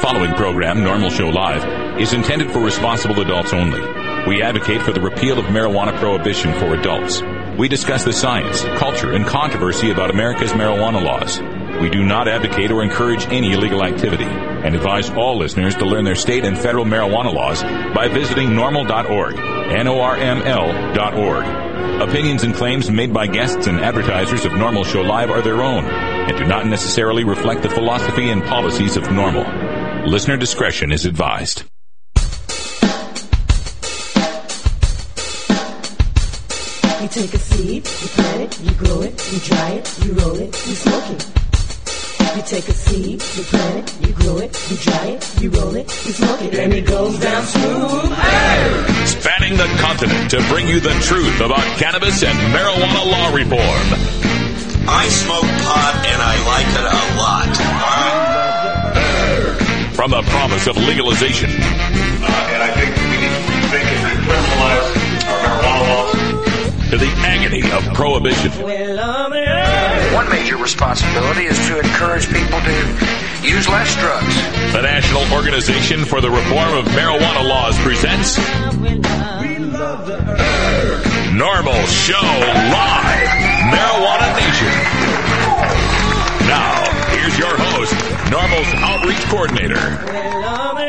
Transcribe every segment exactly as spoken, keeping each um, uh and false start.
following program, Normal Show Live, is intended for responsible adults only. We advocate for the repeal of marijuana prohibition for adults. We discuss the science, culture, and controversy about America's marijuana laws. We do not advocate or encourage any illegal activity and advise all listeners to learn their state and federal marijuana laws by visiting normal dot org, N O R M L dot org. Opinions and claims made by guests and advertisers of Normal Show Live are their own and do not necessarily reflect the philosophy and policies of Normal. Listener discretion is advised. You take a seed, you plant it, you grow it, you dry it, you roll it, you smoke it. You take a seed, you plant it, you grow it, you dry it, you roll it, you smoke it, and it goes down smooth. Hey! Spanning the continent to bring you the truth about cannabis and marijuana law reform. I smoke pot and I like it a lot. From the promise of legalization. Uh, and I think we need to rethink and decriminalize our marijuana laws. To the agony of prohibition. One major responsibility is to encourage people to use less drugs. The National Organization for the Reform of Marijuana Laws presents Normal Show Live, Marijuana Nation. Now, here's your host, Normal's Outreach Coordinator,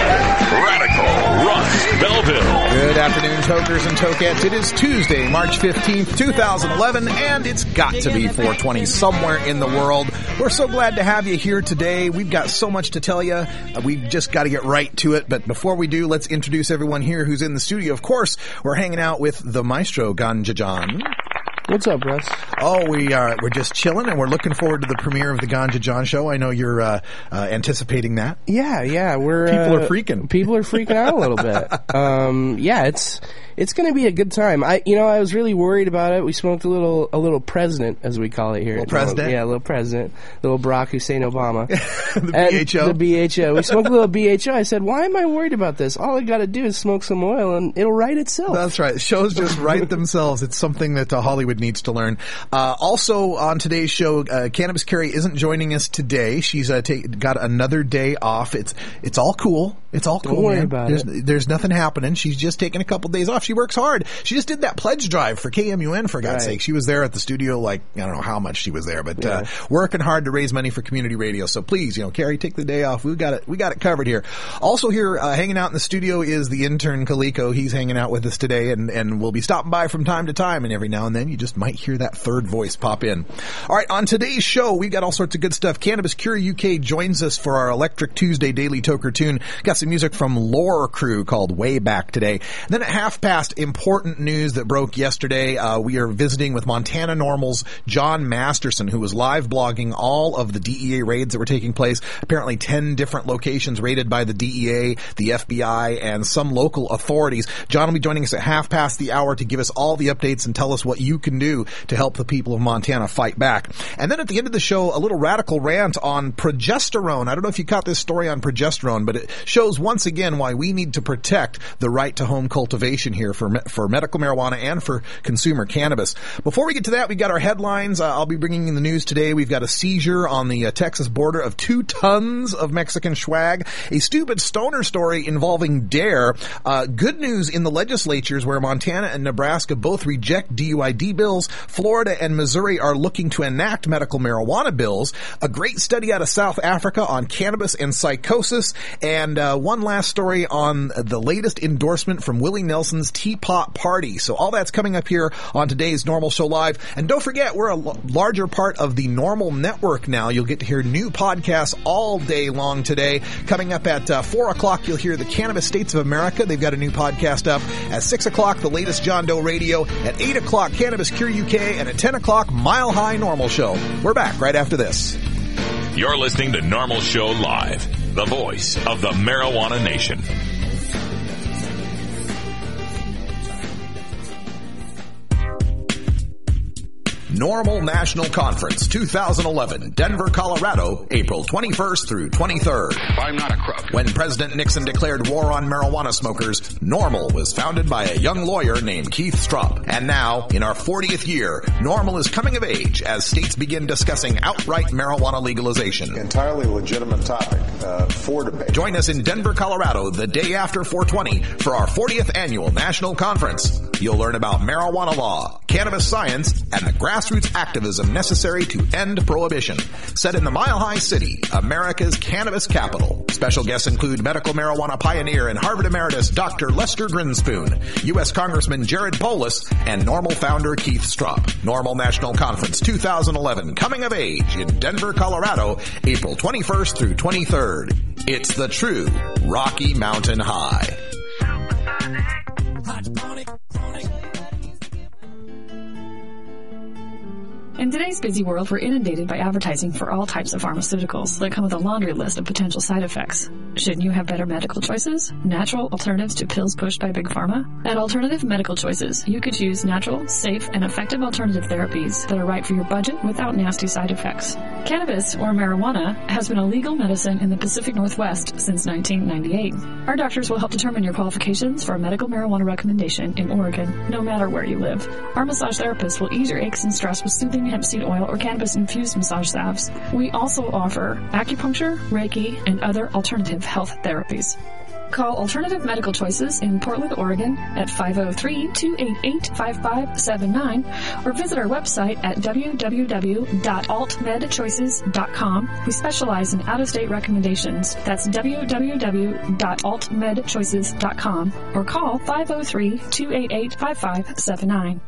Radical Russ Belville. Good afternoon, tokers and tokettes. It is Tuesday, March fifteenth, twenty eleven, and it's got to be four twenty somewhere in the world. We're so glad to have you here today. We've got so much to tell you. Uh, we've just got to get right to it. But before we do, let's introduce everyone here who's in the studio. Of course, we're hanging out with the maestro, Ganja John. What's up, Russ? Oh, we are, we're just chilling, and we're looking forward to the premiere of the Ganja John show. I know you're uh, uh, anticipating that. Yeah, yeah. We're People uh, are freaking. People are freaking out a little bit. Um, yeah, it's it's going to be a good time. I, you know, I was really worried about it. We smoked a little, a little president, as we call it here. Little president? Yeah, a little president. Little Barack Hussein Obama. The and B H O? The B H O. We smoked a little B H O. I said, why am I worried about this? All I got to do is smoke some oil, and it'll right itself. That's right. Shows just write themselves. It's something that uh, Hollywood needs to learn. Uh, also on today's show, uh, Cannabis Carrie isn't joining us today. She's uh, take, got another day off. It's it's all cool. It's all cool. Don't worry man. about there's, it. There's nothing happening. She's just taking a couple days off. She works hard. She just did that pledge drive for K M U N, for God's Right. sake. She was there at the studio, like, I don't know how much she was there, but Yeah. uh, working hard to raise money for community radio. So please, you know, Carrie, take the day off. We got it. We got it covered here. Also here, uh, hanging out in the studio is the intern Kaliko. He's hanging out with us today, and and we'll be stopping by from time to time. And every now and then, you just might hear that third voice pop in. All right, on today's show, we've got all sorts of good stuff. Cannabis Cure U K joins us for our Electric Tuesday Daily Toker Tune. Got some music from Lore Crew called Way Back today. And then at half past, important news that broke yesterday. Uh, we are visiting with Montana Normal's John Masterson, who was live blogging all of the D E A raids that were taking place. Apparently ten different locations raided by the D E A, the F B I, and some local authorities. John will be joining us at half past the hour to give us all the updates and tell us what you can do to help the people of Montana fight back. And then at the end of the show, a little radical rant on progesterone. I don't know if you caught this story on progesterone, but it shows once again why we need to protect the right to home cultivation here for me- for medical marijuana and for consumer cannabis. Before we get to that, we got our headlines. Uh, I'll be bringing in the news today. We've got a seizure on the uh, Texas border of two tons of Mexican swag, a stupid stoner story involving DARE, uh, good news in the legislatures where Montana and Nebraska both reject D U I D bills, Florida and Missouri are looking to enact medical marijuana bills, a great study out of South Africa on cannabis and psychosis, and uh, one last story on the latest endorsement from Willie Nelson's Teapot Party. So all that's coming up here on today's Normal Show Live. And don't forget, we're a l- larger part of the Normal Network now. You'll get to hear new podcasts all day long today. Coming up at uh, four o'clock, you'll hear the Cannabis States of America. They've got a new podcast up. At six o'clock, the latest John Doe Radio. At eight o'clock, Cannabis Cure U K. And at ten o'clock, Mile High Normal Show. We're back right after this. You're listening to Normal Show Live, the voice of the Marijuana Nation. Normal National Conference twenty eleven, Denver, Colorado, April twenty-first through twenty-third. I'm not a crook. When President Nixon declared war on marijuana smokers, NORML was founded by a young lawyer named Keith Stroup. And now, in our fortieth year, NORML is coming of age as states begin discussing outright marijuana legalization. Entirely legitimate topic uh, for debate. Join us in Denver, Colorado, the day after four twenty for our fortieth annual national conference. You'll learn about marijuana law, cannabis science, and the grassroots activism necessary to end prohibition. Set in the Mile High City, America's cannabis capital. Special guests include medical marijuana pioneer and Harvard emeritus Doctor Lester Grinspoon, U S Congressman Jared Polis, and NORML founder Keith Stroup. NORML National Conference twenty eleven, coming of age in Denver, Colorado, April twenty-first through twenty-third. It's the true Rocky Mountain High. In today's busy world, we're inundated by advertising for all types of pharmaceuticals that come with a laundry list of potential side effects. Shouldn't you have better medical choices? Natural alternatives to pills pushed by Big Pharma? At Alternative Medical Choices, you could choose natural, safe, and effective alternative therapies that are right for your budget without nasty side effects. Cannabis, or marijuana, has been a legal medicine in the Pacific Northwest since nineteen ninety-eight. Our doctors will help determine your qualifications for a medical marijuana recommendation in Oregon, no matter where you live. Our massage therapists will ease your aches and stress with soothing hemp seed oil or cannabis-infused massage salves. We also offer acupuncture, Reiki, and other alternative health therapies. Call Alternative Medical Choices in Portland, Oregon at five oh three, two eight eight, five five seven nine or visit our website at w w w dot alt med choices dot com. We specialize in out-of-state recommendations. That's w w w dot alt med choices dot com or call five oh three, two eight eight, five five seven nine.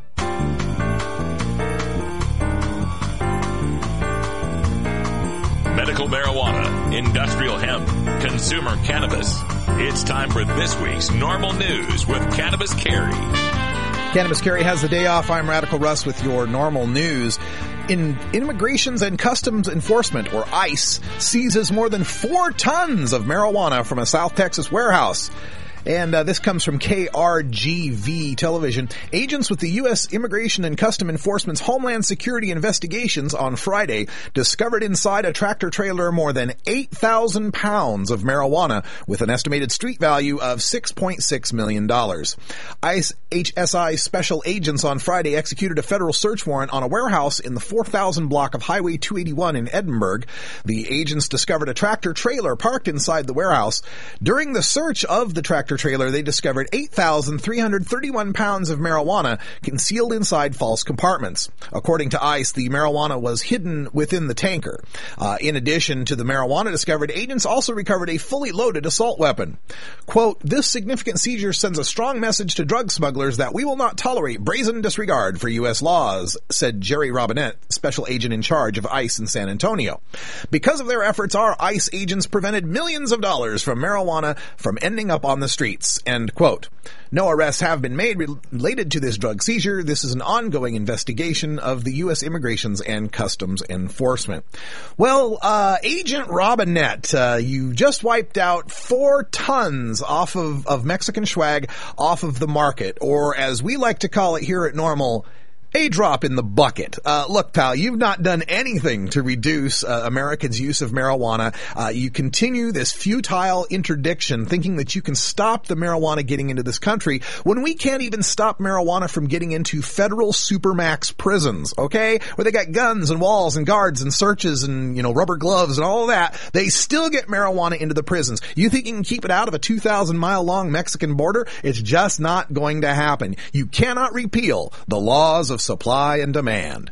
Medical marijuana, industrial hemp, consumer cannabis. It's time for this week's Normal News with Cannabis Carry. Cannabis Carry has the day off. I'm Radical Russ with your Normal News. In Immigrations and Customs Enforcement, or ICE, seizes more than four tons of marijuana from a South Texas warehouse. And uh, this comes from K R G V television. Agents with the U S Immigration and Custom Enforcement's Homeland Security Investigations on Friday discovered inside a tractor trailer more than eight thousand pounds of marijuana with an estimated street value of six point six million dollars. ICE H S I special agents on Friday executed a federal search warrant on a warehouse in the four thousand block of Highway two eighty-one in Edinburgh. The agents discovered a tractor trailer parked inside the warehouse. During the search of the tractor trailer, they discovered eight thousand three hundred thirty-one pounds of marijuana concealed inside false compartments. According to ICE, the marijuana was hidden within the tanker. Uh, in addition to the marijuana discovered, agents also recovered a fully loaded assault weapon. Quote, "This significant seizure sends a strong message to drug smugglers that we will not tolerate brazen disregard for U S laws," said Jerry Robinette, special agent in charge of ICE in San Antonio. Because of their efforts, our ICE agents prevented millions of dollars from marijuana from ending up on the street. End quote. No arrests have been made related to this drug seizure. This is an ongoing investigation of the U S Immigrations and Customs Enforcement. Well, uh, Agent Robinette, uh, you just wiped out four tons off of, of Mexican swag off of the market, or as we like to call it here at Normal, a drop in the bucket. Uh, look, pal, you've not done anything to reduce uh, Americans' use of marijuana. Uh, you continue this futile interdiction, thinking that you can stop the marijuana getting into this country when we can't even stop marijuana from getting into federal supermax prisons, okay? Where they got guns and walls and guards and searches and, you know, rubber gloves and all of that. They still get marijuana into the prisons. You think you can keep it out of a two thousand mile long Mexican border? It's just not going to happen. You cannot repeal the laws of supply and demand.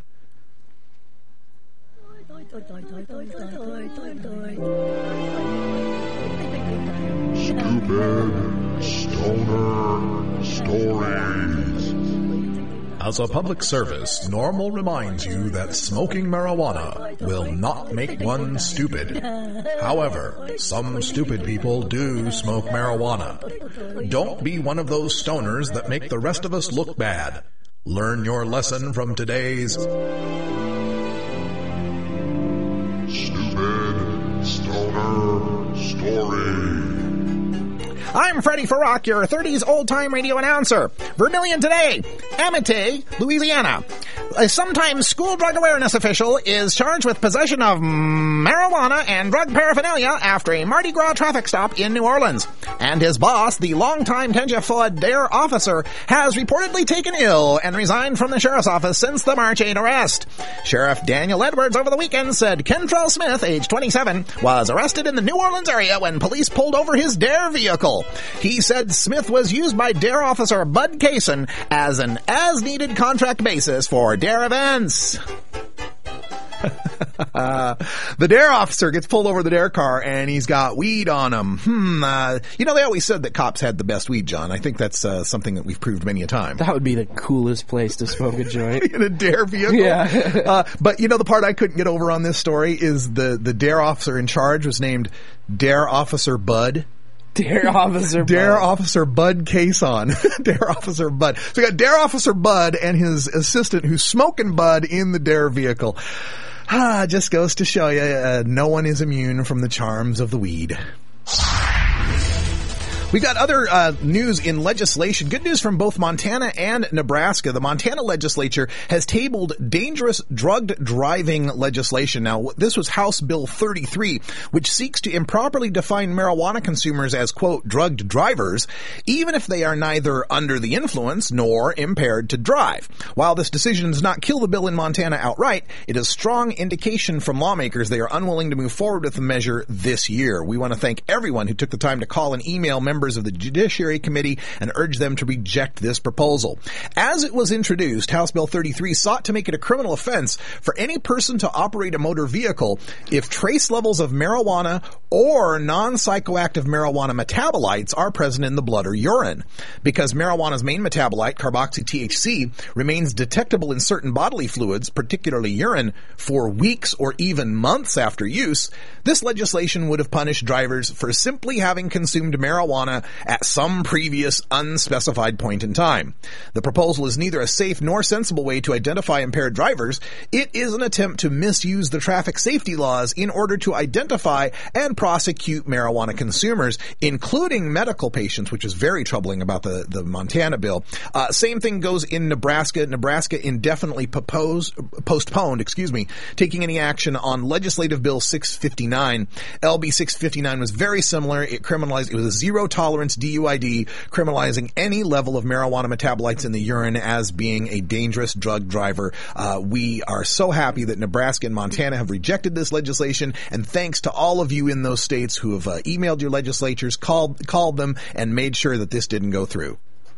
Stupid stoner stories. As a public service, Normal reminds you that smoking marijuana will not make one stupid. However, some stupid people do smoke marijuana. Don't be one of those stoners that make the rest of us look bad. Learn your lesson from today's Stupid Stoner Story. I'm Freddie Farrak, your thirties old-time radio announcer. Vermilion today, Amite, Louisiana. A sometime school drug awareness official is charged with possession of marijuana and drug paraphernalia after a Mardi Gras traffic stop in New Orleans. And his boss, the longtime Tenja Dare officer, has reportedly taken ill and resigned from the sheriff's office since the March eighth arrest. Sheriff Daniel Edwards over the weekend said Kentrell Smith, age twenty-seven, was arrested in the New Orleans area when police pulled over his Dare vehicle. He said Smith was used by Dare officer Bud Kaysen as an as-needed contract basis for Dare events. uh, the Dare officer gets pulled over the Dare car and he's got weed on him. Hmm. Uh, you know, they always said that cops had the best weed, John. I think that's uh, something that we've proved many a time. That would be the coolest place to smoke a joint. In a Dare vehicle? Yeah. uh, but you know, the part I couldn't get over on this story is the, the Dare officer in charge was named Dare Officer Bud. Dare Officer Dare Bud. Officer Bud Kaysen. Dare Officer Bud. So we got Dare Officer Bud and his assistant who's smoking Bud in the Dare vehicle. Ah, just goes to show you, uh, no one is immune from the charms of the weed. We've got other uh, news in legislation. Good news from both Montana and Nebraska. The Montana legislature has tabled dangerous drugged driving legislation. Now, this was House Bill thirty-three, which seeks to improperly define marijuana consumers as, quote, drugged drivers, even if they are neither under the influence nor impaired to drive. While this decision does not kill the bill in Montana outright, it is strong indication from lawmakers they are unwilling to move forward with the measure this year. We want to thank everyone who took the time to call and email members of the Judiciary Committee and urge them to reject this proposal. As it was introduced, House Bill thirty-three sought to make it a criminal offense for any person to operate a motor vehicle if trace levels of marijuana or non-psychoactive marijuana metabolites are present in the blood or urine. Because marijuana's main metabolite, carboxy-T H C, remains detectable in certain bodily fluids, particularly urine, for weeks or even months after use, this legislation would have punished drivers for simply having consumed marijuana at some previous unspecified point in time. The proposal is neither a safe nor sensible way to identify impaired drivers. It is an attempt to misuse the traffic safety laws in order to identify and prosecute marijuana consumers, including medical patients, which is very troubling about the, the Montana bill. Uh, same thing goes in Nebraska. Nebraska indefinitely proposed, postponed, excuse me, taking any action on legislative bill six fifty-nine. L B six fifty-nine was very similar. It criminalized, it was a zero tolerance D U I D, criminalizing any level of marijuana metabolites in the urine as being a dangerous drug driver. Uh, we are so happy that Nebraska and Montana have rejected this legislation, and thanks to all of you in those states who have uh, emailed your legislatures, called called them, and made sure that this didn't go through.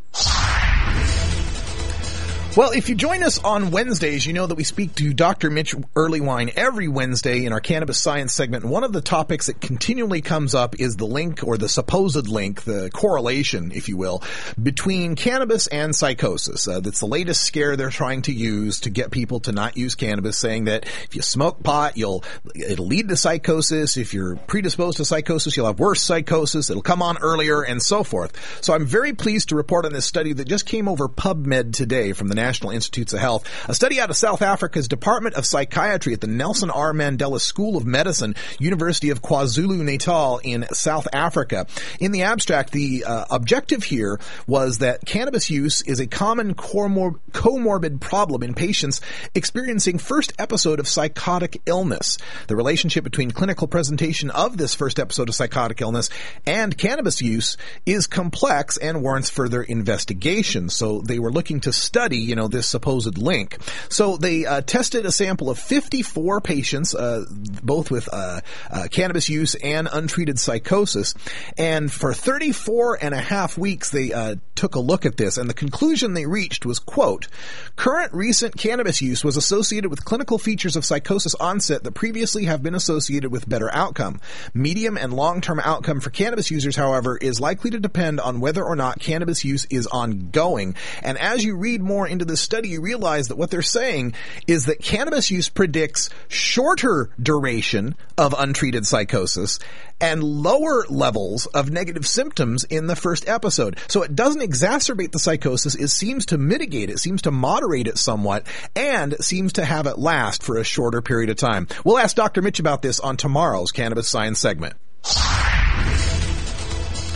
Well, if you join us on Wednesdays, you know that we speak to Doctor Mitch Earlywine every Wednesday in our Cannabis Science segment. And one of the topics that continually comes up is the link, or the supposed link, the correlation, if you will, between cannabis and psychosis. Uh, that's the latest scare they're trying to use to get people to not use cannabis, saying that if you smoke pot, you'll it'll lead to psychosis. If you're predisposed to psychosis, you'll have worse psychosis. It'll come on earlier, and so forth. So I'm very pleased to report on this study that just came over PubMed today from the National Institutes of Health, a study out of South Africa's Department of Psychiatry at the Nelson R. Mandela School of Medicine, University of KwaZulu-Natal in South Africa. In the abstract, the uh, objective here was that cannabis use is a common comor- comorbid problem in patients experiencing first episode of psychotic illness. The relationship between clinical presentation of this first episode of psychotic illness and cannabis use is complex and warrants further investigation. So they were looking to study you know, this supposed link. So they uh, tested a sample of fifty-four patients, uh, both with uh, uh, cannabis use and untreated psychosis. And for thirty-four and a half weeks, they uh, took a look at this. And the conclusion they reached was, quote, current recent cannabis use was associated with clinical features of psychosis onset that previously have been associated with better outcome. Medium and long-term outcome for cannabis users, however, is likely to depend on whether or not cannabis use is ongoing. And as you read more into this study, you realize that what they're saying is that cannabis use predicts shorter duration of untreated psychosis and lower levels of negative symptoms in the first episode. So it doesn't exacerbate the psychosis, it seems to mitigate it, seems to moderate it somewhat, and seems to have it last for a shorter period of time. We'll ask Doctor Mitch about this on tomorrow's Cannabis Science segment.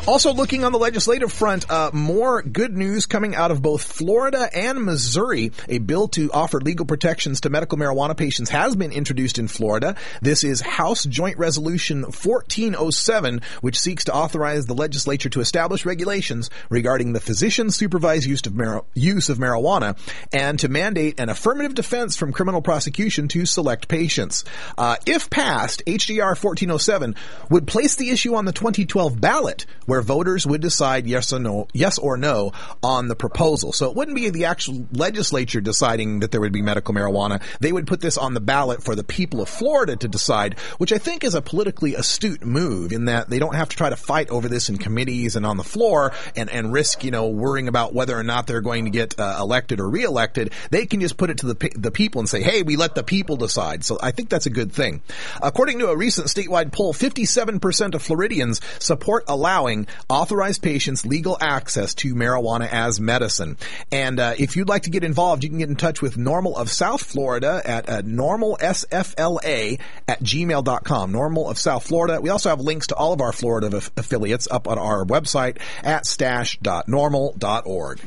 Also looking on the legislative front, uh, more good news coming out of both Florida and Missouri. A bill to offer legal protections to medical marijuana patients has been introduced in Florida. This is House Joint Resolution fourteen oh seven, which seeks to authorize the legislature to establish regulations regarding the physician-supervised use of, mar- use of marijuana and to mandate an affirmative defense from criminal prosecution to select patients. Uh, if passed, H J R fourteen oh seven would place the issue on the twenty twelve ballot, where voters would decide yes or no, yes or no on the proposal. So it wouldn't be the actual legislature deciding that there would be medical marijuana. They would put this on the ballot for the people of Florida to decide, which I think is a politically astute move in that they don't have to try to fight over this in committees and on the floor and, and risk, you know, worrying about whether or not they're going to get uh, elected or reelected. They can just put it to the the people and say, hey, we let the people decide. So I think that's a good thing. According to a recent statewide poll, fifty-seven percent of Floridians support allowing authorized patients legal access to marijuana as medicine. And uh, if you'd like to get involved, you can get in touch with Normal of South Florida at uh, normal s f l a at gmail dot com. Normal of South Florida. We also have links to all of our Florida af- affiliates up on our website at stash dot normal dot org.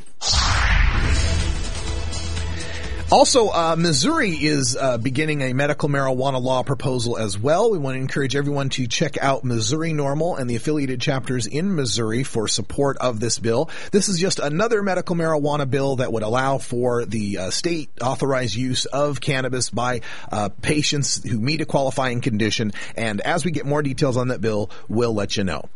Also, uh, Missouri is uh, beginning a medical marijuana law proposal as well. We want to encourage everyone to check out Missouri NORML and the affiliated chapters in Missouri for support of this bill. This is just another medical marijuana bill that would allow for the uh, state authorized use of cannabis by uh, patients who meet a qualifying condition. And as we get more details on that bill, we'll let you know.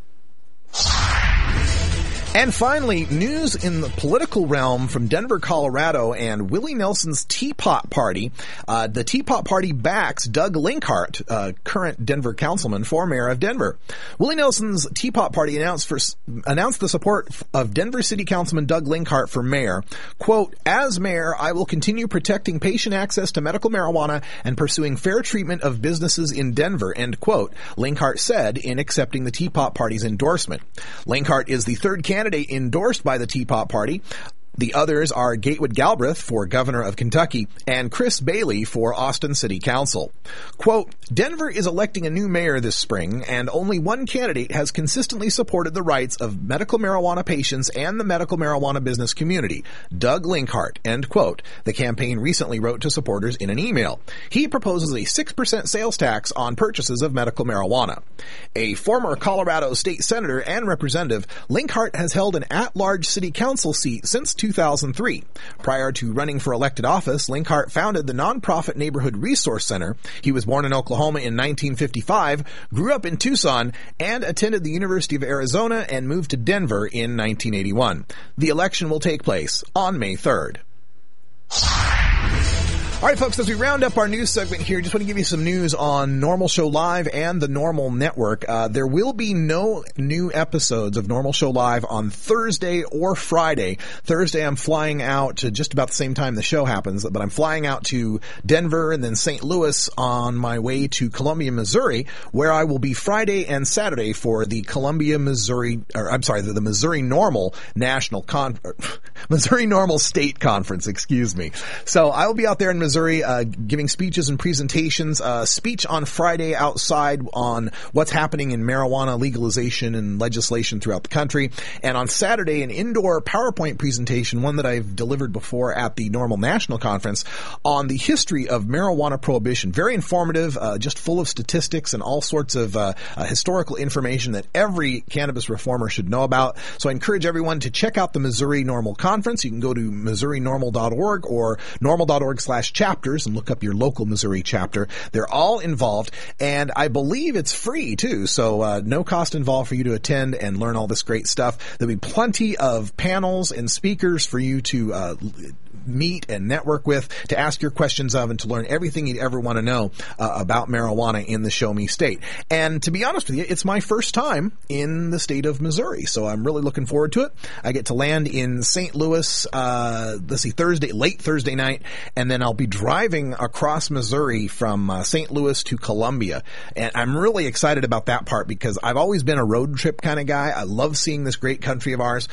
And finally, news in the political realm from Denver, Colorado, and Willie Nelson's Teapot Party. Uh, the Teapot Party backs Doug Linkhart, uh, current Denver councilman for mayor of Denver. Willie Nelson's Teapot Party announced for announced the support of Denver City Councilman Doug Linkhart for mayor. Quote, as mayor, I will continue protecting patient access to medical marijuana and pursuing fair treatment of businesses in Denver, end quote, Linkhart said in accepting the Teapot Party's endorsement. Linkhart is the third candidate endorsed by the Teapot Party. The others are Gatewood Galbraith for governor of Kentucky and Chris Bailey for Austin City Council. Quote, Denver is electing a new mayor this spring, and only one candidate has consistently supported the rights of medical marijuana patients and the medical marijuana business community, Doug Linkhart, end quote. The campaign recently wrote to supporters in an email. He proposes a six percent sales tax on purchases of medical marijuana. A former Colorado state senator and representative, Linkhart has held an at-large city council seat since two thousand three. Prior to running for elected office, Linkhart founded the nonprofit Neighborhood Resource Center. He was born in Oklahoma in nineteen fifty-five, grew up in Tucson, and attended the University of Arizona and moved to Denver in nineteen eighty-one. The election will take place on May third. All right, folks, as we round up our news segment here, just want to give you some news on Normal Show Live and the Normal Network. Uh, there will be no new episodes of Normal Show Live on Thursday or Friday. Thursday, I'm flying out to just about the same time the show happens, but I'm flying out to Denver and then Saint Louis on my way to Columbia, Missouri, where I will be Friday and Saturday for the Columbia, Missouri, or I'm sorry, the, the Missouri Normal National Con, Missouri Normal State Conference, excuse me. So I will be out there in Missouri. Missouri, uh, giving speeches and presentations, uh, speech on Friday outside on what's happening in marijuana legalization and legislation throughout the country. And on Saturday, an indoor PowerPoint presentation, one that I've delivered before at the Normal National Conference on the history of marijuana prohibition. Very informative, uh, just full of statistics and all sorts of, uh, uh, historical information that every cannabis reformer should know about. So I encourage everyone to check out the Missouri Normal Conference. You can go to missouri normal dot org or normal dot org slash chapters and look up your local Missouri chapter. They're all involved, and I believe it's free too, so uh, no cost involved for you to attend and learn all this great stuff. There'll be plenty of panels and speakers for you to uh, meet and network with, to ask your questions of, and to learn everything you'd ever want to know uh, about marijuana in the Show Me State. And to be honest with you, it's my first time in the state of Missouri, so I'm really looking forward to it. I get to land in Saint Louis, uh, let's see, Thursday, late Thursday night, and then I'll be driving across Missouri from uh, Saint Louis to Columbia. And I'm really excited about that part because I've always been a road trip kind of guy. I love seeing this great country of ours.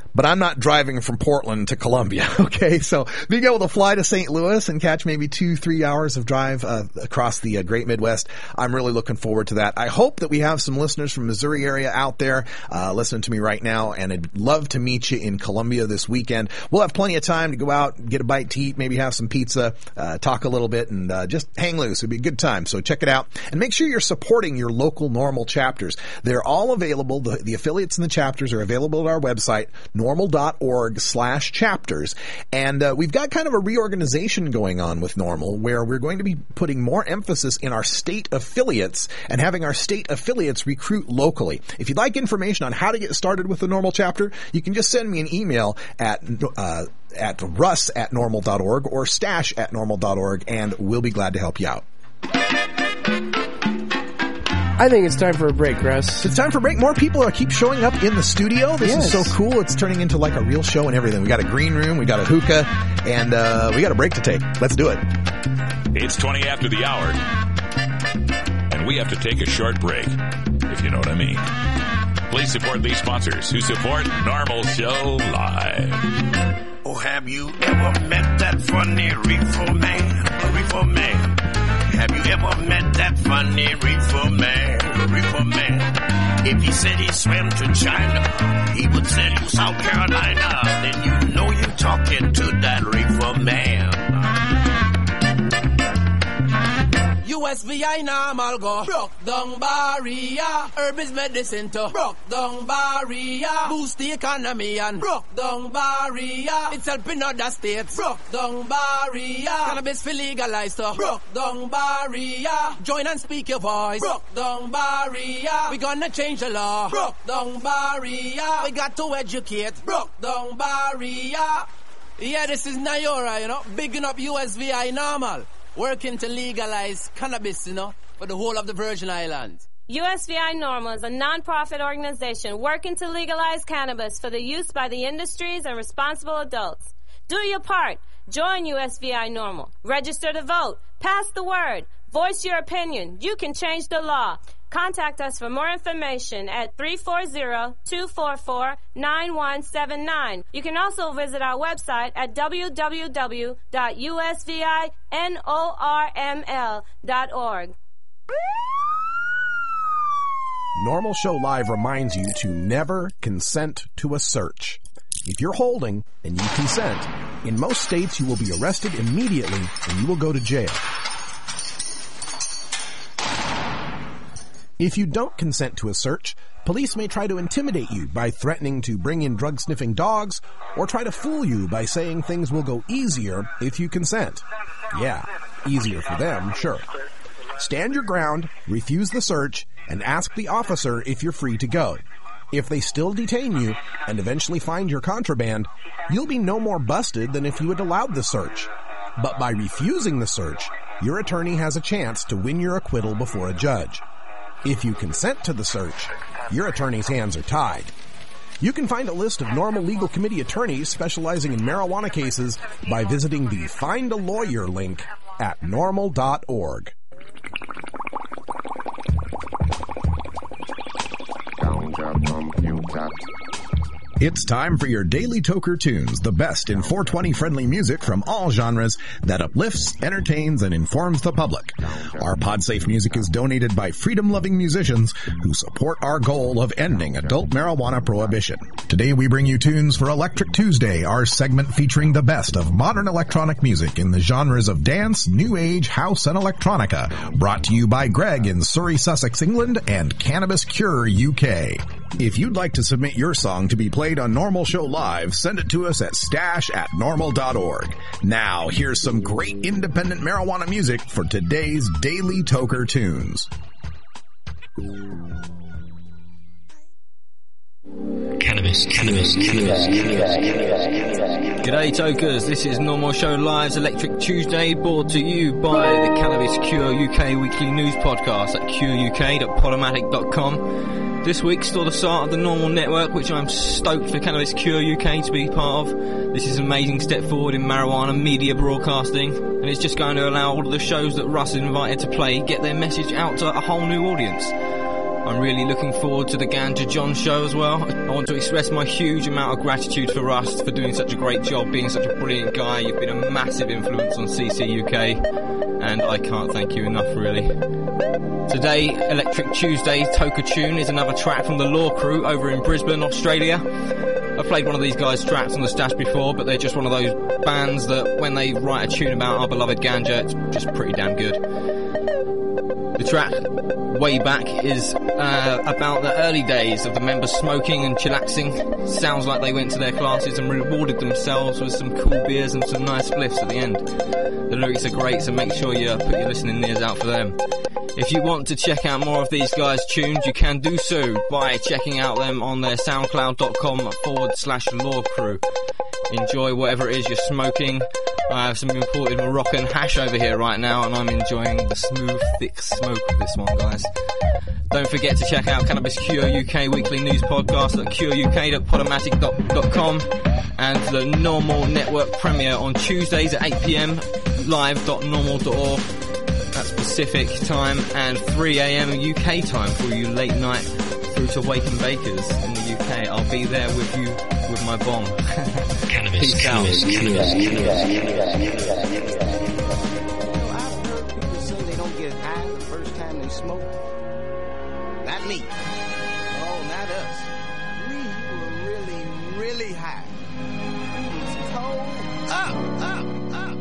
but I'm not driving from Portland to Columbia. Okay, so being able to fly to Saint Louis and catch maybe two, three hours of drive uh, across the uh, Great Midwest, I'm really looking forward to that. I hope that we have some listeners from Missouri area out there uh, listening to me right now, and I'd love to meet you in Columbia this weekend. We'll have plenty of time to go out, get a bite to eat, maybe have some pizza, uh, talk a little bit, and uh, just hang loose. It'd be a good time. So check it out, and make sure you're supporting your local Normal chapters. They're all available. The, the affiliates and the chapters are available at our website, normal.org slash chapters. And uh, we've got kind of a reorganization going on with Normal, where we're going to be putting more emphasis in our state affiliates and having our state affiliates recruit locally. If you'd like information on how to get started with the Normal chapter, you can just send me an email at uh, at russ at normal dot org or stash at normal dot org, and we'll be glad to help you out. I think it's time for a break, Russ. It's time for a break. More people are keep showing up in the studio. This yes. is so cool. It's turning into like a real show and everything. We got a green room, we got a hookah, and uh, we got a break to take. Let's do it. It's twenty after the hour, and we have to take a short break, if you know what I mean. Please support these sponsors who support Normal Show Live. Oh, have you ever met that funny reefer man? A reefer man. Have you ever met that funny reefer man? Reefer man. If he said he swam to China, he would send you South Carolina. Then you know you're talking to that reefer man. U S V I normal go broke down barrier. Herb is medicine to broke down barrier. Boost the economy and broke down barrier. It's helping other states broke down barrier. Cannabis for legalized to broke down barrier. Join and speak your voice broke down barrier. We gonna change the law broke down barrier. We got to educate broke down barrier. Yeah, this is Nayora, you know, bigging up U S V I normal. Working to legalize cannabis, you know, for the whole of the Virgin Islands. U S V I Normal is a non-profit organization working to legalize cannabis for the use by the industries and responsible adults. Do your part. Join U S V I Normal. Register to vote. Pass the word. Voice your opinion. You can change the law. Contact us for more information at three four zero, two four four, nine one seven nine. You can also visit our website at w w w dot u s v i normal dot org. Normal Show Live reminds you to never consent to a search. If you're holding and you consent, in most states you will be arrested immediately and you will go to jail. If you don't consent to a search, police may try to intimidate you by threatening to bring in drug-sniffing dogs or try to fool you by saying things will go easier if you consent. Yeah, easier for them, sure. Stand your ground, refuse the search, and ask the officer if you're free to go. If they still detain you and eventually find your contraband, you'll be no more busted than if you had allowed the search. But by refusing the search, your attorney has a chance to win your acquittal before a judge. If you consent to the search, your attorney's hands are tied. You can find a list of Normal Legal Committee attorneys specializing in marijuana cases by visiting the Find a Lawyer link at normal dot org. It's time for your Daily Toker Tunes, the best in four twenty friendly music from all genres that uplifts, entertains, and informs the public. Our PodSafe music is donated by freedom-loving musicians who support our goal of ending adult marijuana prohibition. Today we bring you tunes for Electric Tuesday, our segment featuring the best of modern electronic music in the genres of dance, new age, house, and electronica. Brought to you by Greg in Surrey, Sussex, England, and Cannabis Cure, U K. If you'd like to submit your song to be played on Normal Show Live, send it to us at stash at normal dot org. Now, here's some great independent marijuana music for today's Daily Toker Tunes. Cannabis, cannabis, cannabis, cannabis. G'day Tokers, this is Normal Show Live's Electric Tuesday, brought to you by the Cannabis Cure U K weekly news podcast at cure u k dot podomatic dot com. This week saw the start of the Normal Network, which I'm stoked for Cannabis Cure U K to be part of. This is an amazing step forward in marijuana media broadcasting, and it's just going to allow all of the shows that Russ is invited to play get their message out to a whole new audience. I'm really looking forward to the Ganja John show as well. I want to express my huge amount of gratitude for Rust for doing such a great job, being such a brilliant guy. You've been a massive influence on C C U K, and I can't thank you enough, really. Today, Electric Tuesday Toka Tune is another track from the Law Crew over in Brisbane, Australia. I've played one of these guys' tracks on the Stash before, but they're just one of those bands that when they write a tune about our beloved Ganja, it's just pretty damn good. The track, Way Back, is uh, about the early days of the members smoking and chillaxing. Sounds like they went to their classes and rewarded themselves with some cool beers and some nice spliffs at the end. The lyrics are great, so make sure you put your listening ears out for them. If you want to check out more of these guys' tunes, you can do so by checking out them on their soundcloud.com forward slash law crew. Enjoy whatever it is you're smoking. I have some imported Moroccan hash over here right now, and I'm enjoying the smooth, thick smoke of this one, guys. Don't forget to check out Cannabis Cure U K weekly news podcast at cure u k dot podomatic dot com and the Normal Network premiere on Tuesdays at eight p m live dot normal dot org. That's Pacific time, and three a m U K time for you late night through to Wake and Bakers in the U K. I'll be there with you with my bomb. Cannabis, Peace cannabis, out. cannabis, I've heard people say they don't get high the first time they smoke. Not me. Oh, not us. We were really, really high. We was cold. Up, up, up,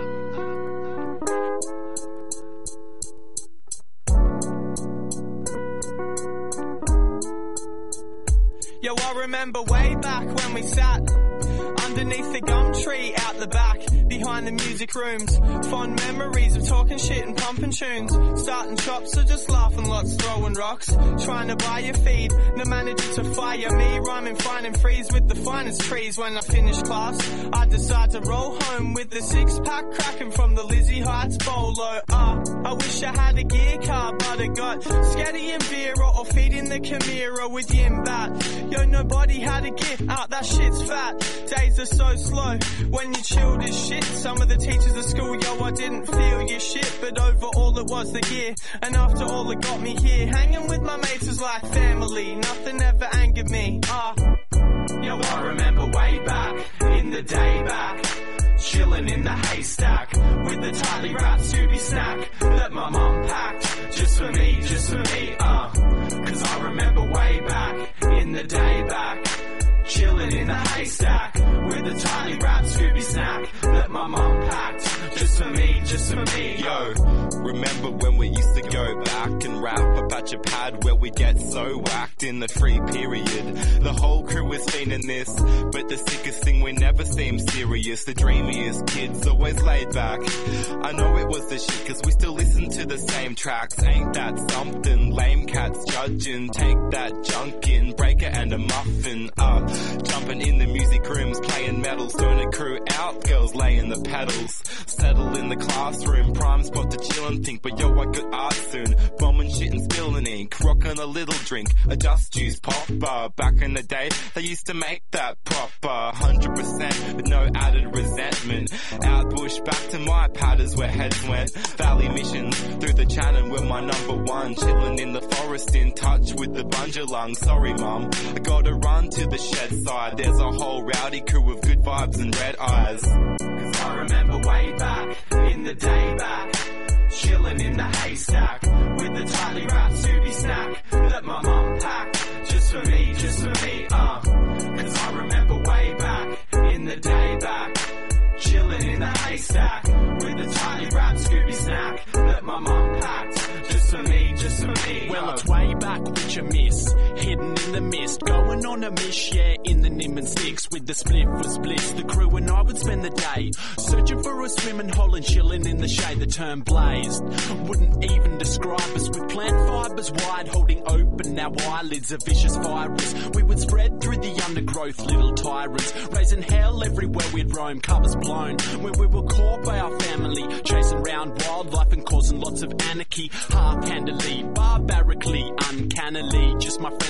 Yo, I remember way back when we sat underneath the gum tree out the back, behind the music rooms. Fond memories of talking shit and pumping tunes. Starting chops or just laughing lots, throwing rocks. Trying to buy your feed, no manager to fire me. Rhyming fine and freeze with the finest trees. When I finish class, I decide to roll home with the six pack cracking from the Lizzie Heights Bolo. Ah, uh, I wish I had a gear car, but I got Scatty and Vera or feeding the Chimera with Yim Bat. Yo, nobody had a gift, ah, that shit's fat. Days are so slow when you chilled as shit. Some of the teachers at school, yo, I didn't feel your shit, but overall it was the gear. And after all, it got me here. Hanging with my mates was like family. Nothing ever angered me. Ah, uh, yo, I remember way back in the day back, chilling in the haystack with the tightly wrapped Scooby snack that my mum packed just for me, just for me. Ah, uh, cause I remember way back in the day back, chilling in the haystack with a tightly wrapped Scooby snack that my mum packed just for me, just for me. Yo, remember when we used to go back and rap about your pad where we get so whacked in the free period? The whole crew was fiending this, but the sickest thing, we never seemed serious. The dreamiest kids always laid back. I know it was the shit cause we still listen to the same tracks. Ain't that something? Lame cats judging, take that junk in, break it and a muffin up. Jumping in the music rooms, playing metal, stoner crew out, girls laying the pedals. Settle in the classroom, prime spot to chill and think, but yo, I got art soon. Bombing shit and spilling ink, rocking a little drink, a just juice pop bar. Back in the day, they used to make that proper, one hundred percent with no added resentment. Out bush, back to my padders where heads went. Valley missions, through the channel were my number one. Chilling in the forest, in touch with the bunjalung. Sorry mum, I gotta run to the shed side. There's a whole rowdy crew of good vibes and red eyes. Cause I remember way back in the day back, chilling in the haystack with the tightly wrapped Scooby snack that my mum packed just for me, just for me. Uh, cause I remember way back in the day back, chilling in the haystack with the tightly wrapped Scooby snack that my mum packed just for me, just for me. Well, it's way back which you miss, hidden in the mist, going on a miss, yeah, in the Nimbin sticks with the spliff was bliss. The crew and I would spend the day searching for a swimming hole and chilling in the shade. The term blazed wouldn't even describe us, with plant fibers wide holding open our eyelids, a vicious virus. We would spread through the undergrowth, little tyrants, raising hell everywhere we'd roam, covers blown, where we were caught by our family, chasing round wildlife and causing lots of anarchy, half-handedly, barbarically, uncannily, just my friends and me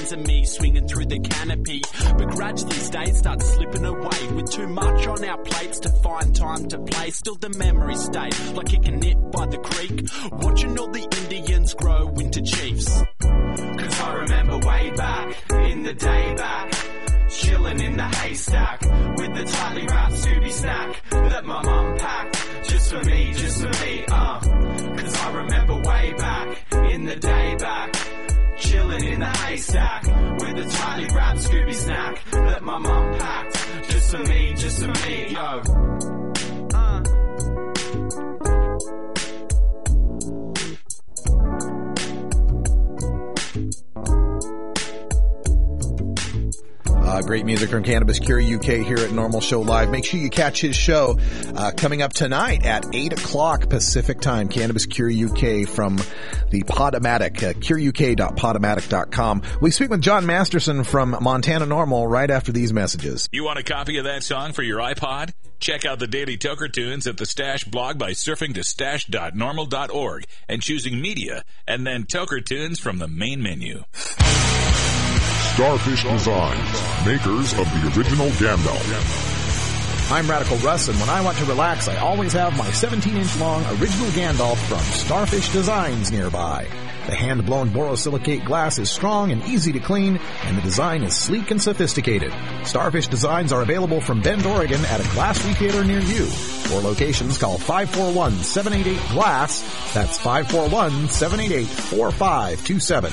swinging through the canopy. But gradually days start slipping away with too much on our plates to find time to play. Still the memory stay like kicking nip by the creek, watching all the Indians grow into chiefs. Cause I remember way back in the day back, chilling in the haystack with the tightly wrapped Scooby snack that my mum packed just for me, just for me, uh. Cause I remember way back in the day back, chilling in the haystack with the tightly wrapped Scooby snack that my mum packed just for me, just for me, yo. Uh. Uh, great music from Cannabis Cure U K here at Normal Show Live. Make sure you catch his show uh, coming up tonight at eight o'clock Pacific Time. Cannabis Cure U K from the Podomatic, uh, cure U K dot podomatic dot com. We speak with John Masterson from Montana Normal right after these messages. You want a copy of that song for your iPod? Check out the Daily Toker Tunes at the Stash blog by surfing to stash dot normal dot org and choosing Media, and then Toker Tunes from the main menu. Starfish Designs, makers of the original Gandalf. I'm Radical Russ, and when I want to relax, I always have my seventeen inch long original Gandalf from Starfish Designs nearby. The hand-blown borosilicate glass is strong and easy to clean, and the design is sleek and sophisticated. Starfish Designs are available from Bend, Oregon at a glass retailer near you. For locations, call five four one, seven eight eight, glass. That's five four one, seven eight eight, four five two seven.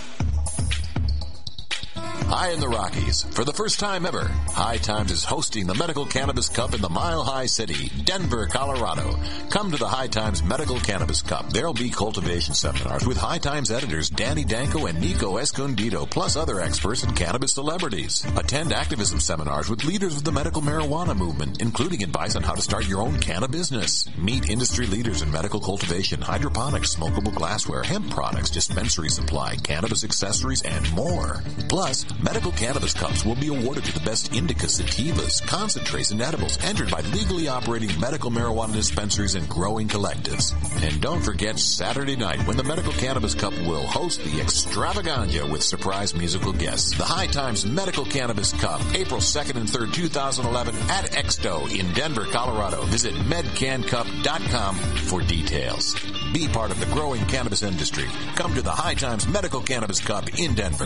High in the Rockies, for the first time ever, High Times is hosting the Medical Cannabis Cup in the Mile High City, Denver, Colorado. Come to the High Times Medical Cannabis Cup. There'll be cultivation seminars with High Times editors Danny Danko and Nico Escondido, plus other experts and cannabis celebrities. Attend activism seminars with leaders of the medical marijuana movement, including advice on how to start your own canna business. Meet industry leaders in medical cultivation, hydroponics, smokable glassware, hemp products, dispensary supply, cannabis accessories, and more. Plus, Medical Cannabis Cups will be awarded to the best indica, sativas, concentrates, and edibles entered by legally operating medical marijuana dispensaries and growing collectives. And don't forget Saturday night when the Medical Cannabis Cup will host the extravaganza with surprise musical guests. The High Times Medical Cannabis Cup, April second and third, twenty eleven at Exto in Denver, Colorado. Visit medcan cup dot com for details. Be part of the growing cannabis industry. Come to the High Times Medical Cannabis Cup in Denver.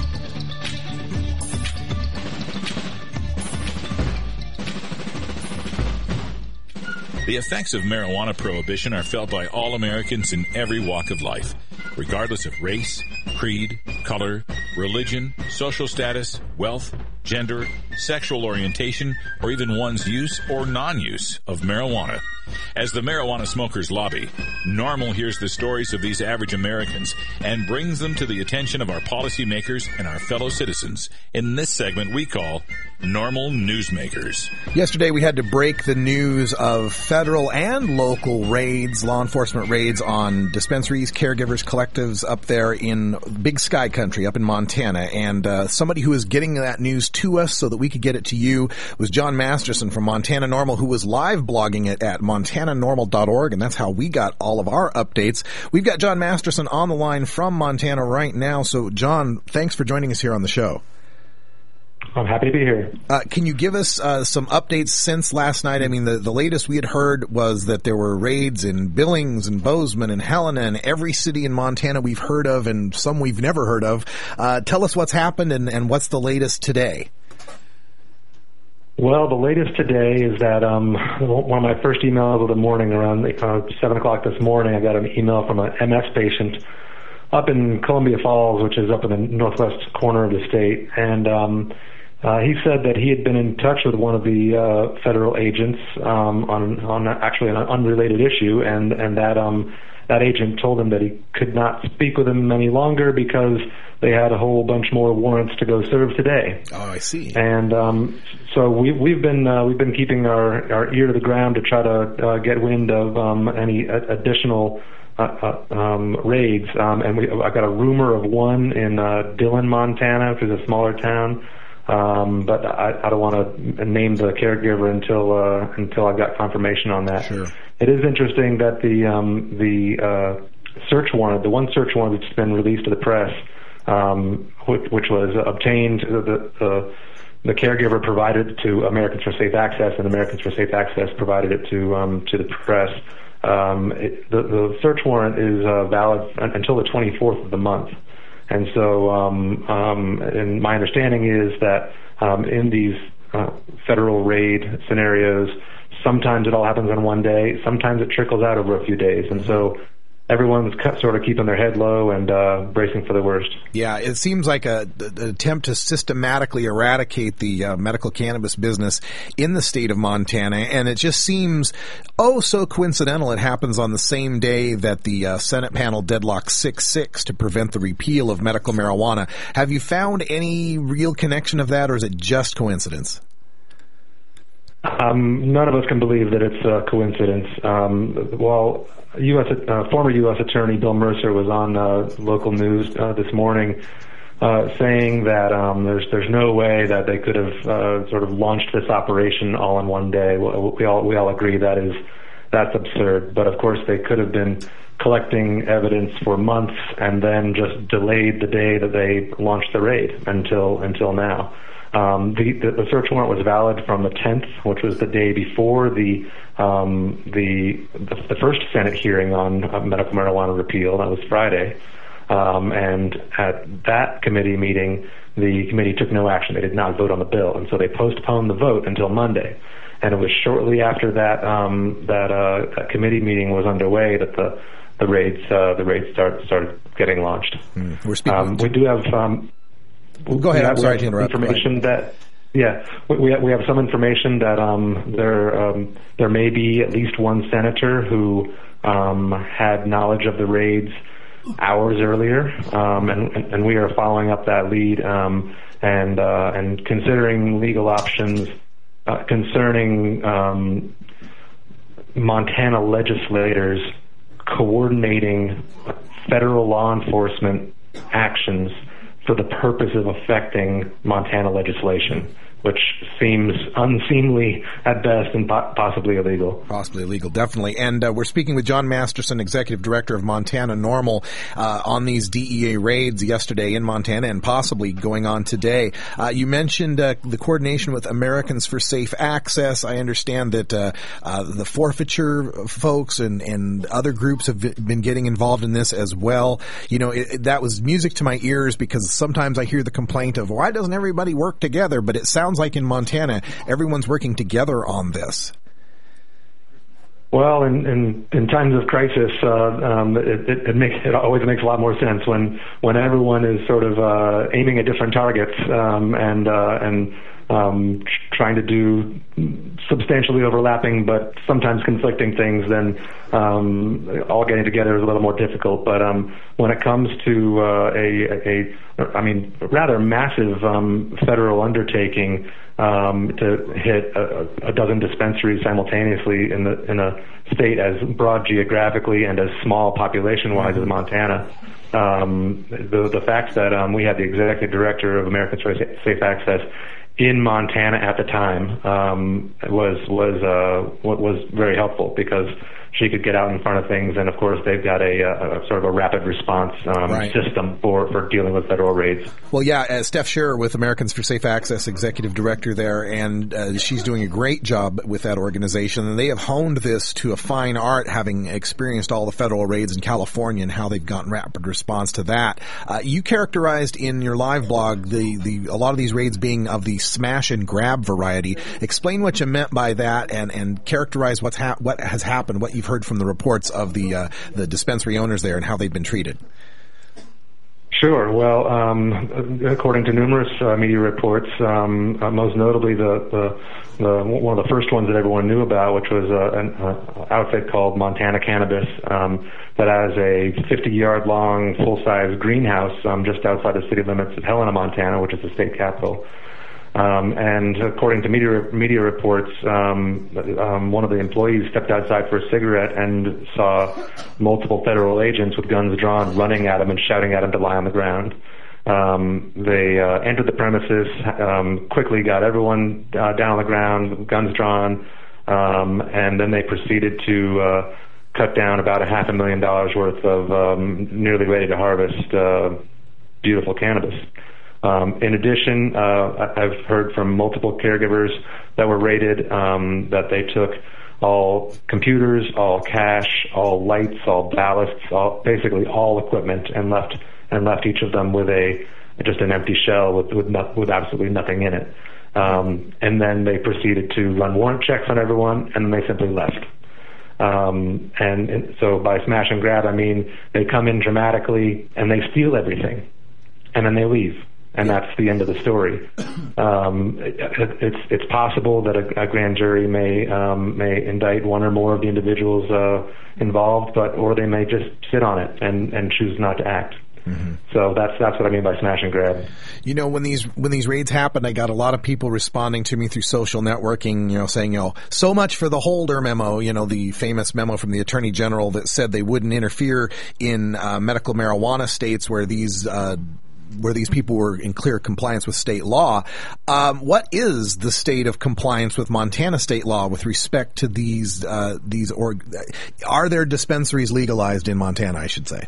The effects of marijuana prohibition are felt by all Americans in every walk of life, regardless of race, creed, color, religion, social status, wealth, gender, sexual orientation, or even one's use or non-use of marijuana. As the marijuana smokers lobby, Normal hears the stories of these average Americans and brings them to the attention of our policymakers and our fellow citizens in this segment we call Normal Newsmakers. Yesterday we had to break the news of federal and local raids, law enforcement raids on dispensaries, caregivers, collectives up there in Big Sky Country, up in Montana. And uh, somebody who was getting that news to us so that we could get it to you was John Masterson from Montana Normal, who was live blogging it at montana normal dot org, and that's how we got all of our updates. We've got John Masterson on the line from Montana right now. So, John, thanks for joining us here on the show. I'm happy to be here. Uh, can you give us uh, some updates since last night? I mean, the, the latest we had heard was that there were raids in Billings and Bozeman and Helena and every city in Montana we've heard of and some we've never heard of. Uh, tell us what's happened and, and what's the latest today. Well, the latest today is that um, one of my first emails of the morning, around uh, seven o'clock this morning, I got an email from an M S patient up in Columbia Falls, which is up in the northwest corner of the state. And um, uh, he said that he had been in touch with one of the uh, federal agents um, on, on actually an unrelated issue, and, and that um, that agent told him that he could not speak with him any longer because they had a whole bunch more warrants to go serve today. Oh, I see. And um, so we, we've been uh, we've been keeping our, our ear to the ground to try to uh, get wind of um, any additional uh, uh, um, raids. Um, and we, I got a rumor of one in uh, Dillon, Montana, which is a smaller town. Um, but I, I don't want to name the caregiver until uh, until I've got confirmation on that. Sure. It is interesting that the um, the uh, search warrant, the one search warrant that's been released to the press, um, which, which was obtained. The, the the caregiver provided it to Americans for Safe Access, and Americans for Safe Access provided it to um, to the press. Um, it, the, the search warrant is uh, valid until the twenty-fourth of the month, and so um, um, and my understanding is that um, in these uh, federal raid scenarios, sometimes it all happens in one day, sometimes it trickles out over a few days, and so everyone's sort of keeping their head low and uh, bracing for the worst. Yeah, it seems like a, an attempt to systematically eradicate the uh, medical cannabis business in the state of Montana, and it just seems oh so coincidental it happens on the same day that the uh, Senate panel deadlocked six six to prevent the repeal of medical marijuana. Have you found any real connection of that, or is it just coincidence? Um, none of us can believe that it's a coincidence. Um, while U S Uh, former U S Attorney Bill Mercer was on uh, local news uh, this morning uh, saying that um, there's there's no way that they could have uh, sort of launched this operation all in one day. We all we all agree that is that's absurd. But of course they could have been collecting evidence for months and then just delayed the day that they launched the raid until until now. Um, the, the, the search warrant was valid from the tenth, which was the day before the um, the, the the first Senate hearing on uh, medical marijuana repeal. That was Friday, um, and at that committee meeting, the committee took no action. They did not vote on the bill, and so they postponed the vote until Monday. And it was shortly after that um, that, uh, that committee meeting was underway that the the raids uh, the raids start, started getting launched. Mm, we're speaking. Um, we do have. Um, Well, go ahead. I'm sorry to interrupt. Information that, yeah, we we have some information that um, there um, there may be at least one senator who um, had knowledge of the raids hours earlier, um, and and we are following up that lead um, and uh, and considering legal options uh, concerning um, Montana legislators coordinating federal law enforcement actions for the purpose of affecting Montana legislation, which seems unseemly at best and po- possibly illegal. Possibly illegal, definitely. And uh, we're speaking with John Masterson, Executive Director of Montana NORML, uh, on these D E A raids yesterday in Montana and possibly going on today. Uh, you mentioned uh, the coordination with Americans for Safe Access. I understand that uh, uh, the forfeiture folks and, and other groups have been getting involved in this as well. You know, it, it, that was music to my ears because sometimes I hear the complaint of, why doesn't everybody work together? But it sounds like in Montana, everyone's working together on this. Well, in, in, in times of crisis, uh, um, it, it, it makes it always makes a lot more sense when when everyone is sort of uh, aiming at different targets um, and uh, and um, trying to do substantially overlapping but sometimes conflicting things. Then um, all getting together is a little more difficult. But um, when it comes to uh, a, a, I mean, rather massive um, federal undertaking. Um, to hit a, a dozen dispensaries simultaneously in the in a state as broad geographically and as small population-wise as Montana. Um, the the fact that um, we had the executive director of Americans for Safe Access in Montana at the time um, was was uh, was very helpful because she could get out in front of things, and of course they've got a, a, a sort of a rapid response um, right. system for, for dealing with federal raids. Well, yeah, uh, Steph Scherer with Americans for Safe Access, executive director there, and uh, she's doing a great job with that organization. And they have honed this to a fine art, having experienced all the federal raids in California and how they've gotten rapid response to that. Uh, you characterized in your live blog the, the a lot of these raids being of the smash and grab variety. Explain what you meant by that, and, and characterize what's ha- what has happened, what you've heard from the reports of the uh, the dispensary owners there and how they've been treated. Sure. Well, um, according to numerous uh, media reports, um, uh, most notably the, the, the one of the first ones that everyone knew about, which was uh, an uh, outfit called Montana Cannabis, um, that has a fifty-yard long full-size greenhouse um, just outside the city limits of Helena, Montana, which is the state capital. Um, and according to media media reports, um, um, one of the employees stepped outside for a cigarette and saw multiple federal agents with guns drawn running at him and shouting at him to lie on the ground. Um, they uh, entered the premises, um, quickly got everyone uh, down on the ground, guns drawn, um, and then they proceeded to uh, cut down about a half a million dollars worth of um, nearly ready to harvest uh, beautiful cannabis. Um, in addition, uh, I've heard from multiple caregivers that were raided um, that they took all computers, all cash, all lights, all ballasts, all, basically all equipment, and left and left each of them with a just an empty shell with with, not, with absolutely nothing in it. Um, and then they proceeded to run warrant checks on everyone, and then they simply left. Um, and, and so by smash and grab, I mean they come in dramatically and they steal everything, and then they leave. And that's the end of the story. Um, it, it's it's possible that a, a grand jury may um, may indict one or more of the individuals uh, involved, but or they may just sit on it and, and choose not to act. Mm-hmm. So that's that's what I mean by smash and grab. You know, when these when these raids happened, I got a lot of people responding to me through social networking, you know, saying, you know, so much for the Holder memo, you know, the famous memo from the Attorney General that said they wouldn't interfere in uh, medical marijuana states where these uh where these people were in clear compliance with state law. Um, what is the state of compliance with Montana state law with respect to these, uh, these, or are there dispensaries legalized in Montana, I should say?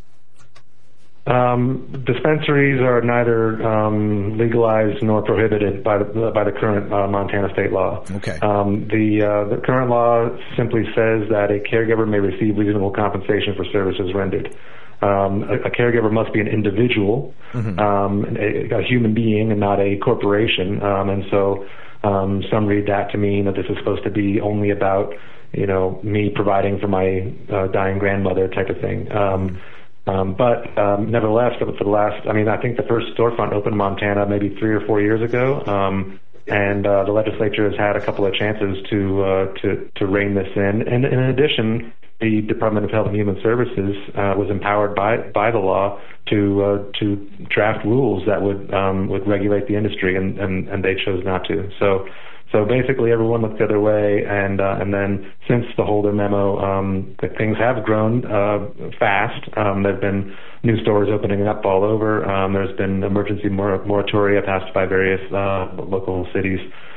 Um, dispensaries are neither um, legalized nor prohibited by the by the current uh, Montana state law. Okay. Um, the uh, the current law simply says that a caregiver may receive reasonable compensation for services rendered. Um, a, a caregiver must be an individual, mm-hmm. um, a, a human being, and not a corporation. Um, and so, um, some read that to mean that this is supposed to be only about, you know, me providing for my uh, dying grandmother type of thing. Um, um, but um, nevertheless, for the, for the last, I mean, I think the first storefront opened in Montana maybe three or four years ago. Um, and uh, the legislature has had a couple of chances to uh, to to rein this in. And in addition, the Department of Health and Human Services uh, was empowered by by the law to uh, to draft rules that would um, would regulate the industry, and, and, and they chose not to. So so basically, everyone looked the other way, and uh, and then since the Holder memo, um, the things have grown uh, fast. Um, there've been new stores opening up all over. Um, there's been emergency mor- moratoria passed by various uh, local cities.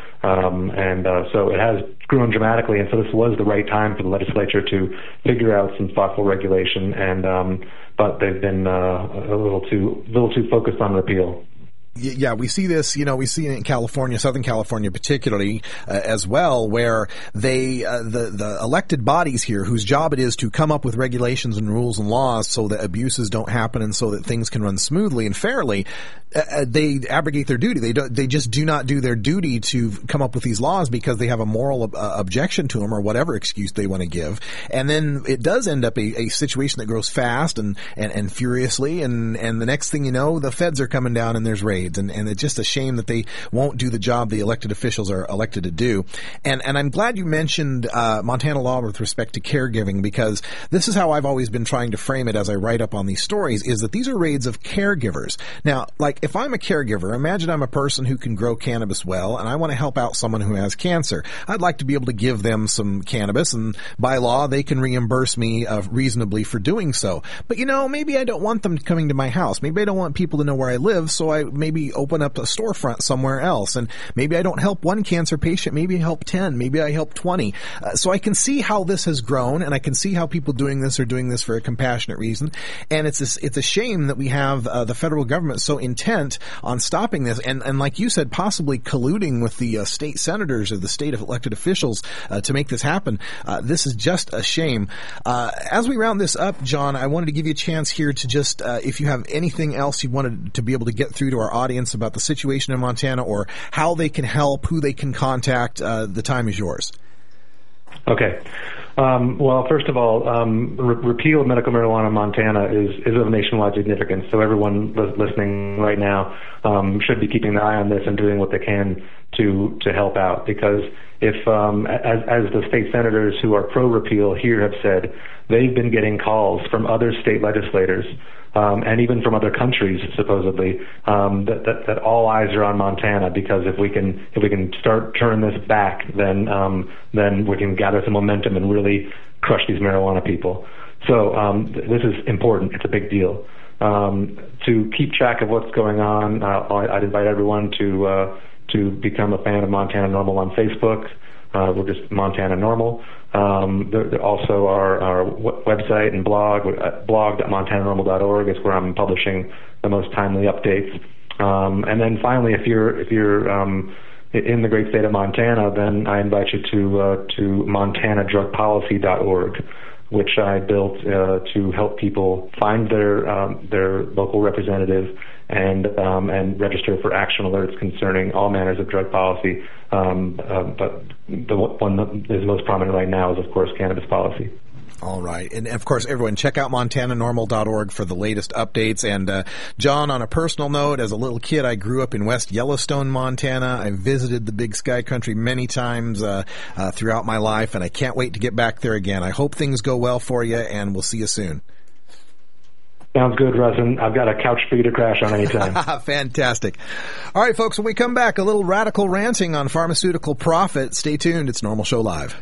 Um, and uh, so it has grown dramatically, and so this was the right time for the legislature to figure out some thoughtful regulation. And um, but they've been uh, a little too little too focused on repeal. Yeah, we see this, you know, we see it in California, Southern California particularly, uh, as well, where they, uh, the, the elected bodies here, whose job it is to come up with regulations and rules and laws so that abuses don't happen and so that things can run smoothly and fairly, uh, they abrogate their duty. They do, they just do not do their duty to come up with these laws because they have a moral uh, objection to them or whatever excuse they want to give. And then it does end up a, a situation that grows fast and, and, and furiously, and, and the next thing you know, the feds are coming down and there's raids. And, and it's just a shame that they won't do the job the elected officials are elected to do. And, and I'm glad you mentioned uh, Montana law with respect to caregiving, because this is how I've always been trying to frame it as I write up on these stories, is that these are raids of caregivers. Now, like if I'm a caregiver, imagine I'm a person who can grow cannabis well, and I want to help out someone who has cancer. I'd like to be able to give them some cannabis, and by law, they can reimburse me uh, reasonably for doing so. But, you know, maybe I don't want them coming to my house. Maybe I don't want people to know where I live, so I maybe open up a storefront somewhere else. And maybe I don't help one cancer patient, maybe I help ten, maybe I help twenty. Uh, so I can see how this has grown, and I can see how people doing this are doing this for a compassionate reason. And it's a, it's a shame that we have uh, the federal government so intent on stopping this, and, and like you said, possibly colluding with the uh, state senators or the state elected officials uh, to make this happen. Uh, this is just a shame. Uh, as we round this up, John, I wanted to give you a chance here to just, uh, if you have anything else you wanted to be able to get through to our audience about the situation in Montana or how they can help, who they can contact, uh, the time is yours. Okay. Um, well, first of all, um, re- repeal of medical marijuana in Montana is, is of nationwide significance. So everyone li- listening right now um, should be keeping an eye on this and doing what they can to to help out. Because if, um, as, as the state senators who are pro-repeal here have said, they've been getting calls from other state legislators Um, and even from other countries, supposedly, um, that, that, that all eyes are on Montana, because if we can if we can start turning this back, then um, then we can gather some momentum and really crush these marijuana people. So um, th- this is important. It's a big deal. Um, to keep track of what's going on, uh, I'd invite everyone to uh, to become a fan of Montana Normal on Facebook. Uh, we're just Montana Normal. Um, there, there also our, our w- website and blog, uh, blog dot montana normal dot org is where I'm publishing the most timely updates. Um, and then finally, if you're if you're um, in the great state of Montana, then I invite you to uh, to montana drug policy dot org, which I built uh, to help people find their um, their local representative and um, and register for action alerts concerning all manners of drug policy. Um, uh, but the one that is most prominent right now is, of course, cannabis policy. All right. And, of course, everyone, check out montana normal dot org for the latest updates. And, uh, John, on a personal note, as a little kid, I grew up in West Yellowstone, Montana. I visited the Big Sky Country many times uh, uh, throughout my life, and I can't wait to get back there again. I hope things go well for you, and we'll see you soon. Sounds good, Russ, and I've got a couch for you to crash on anytime. Fantastic. All right, folks, when we come back, a little radical ranting on pharmaceutical profit. Stay tuned. It's Normal Show Live.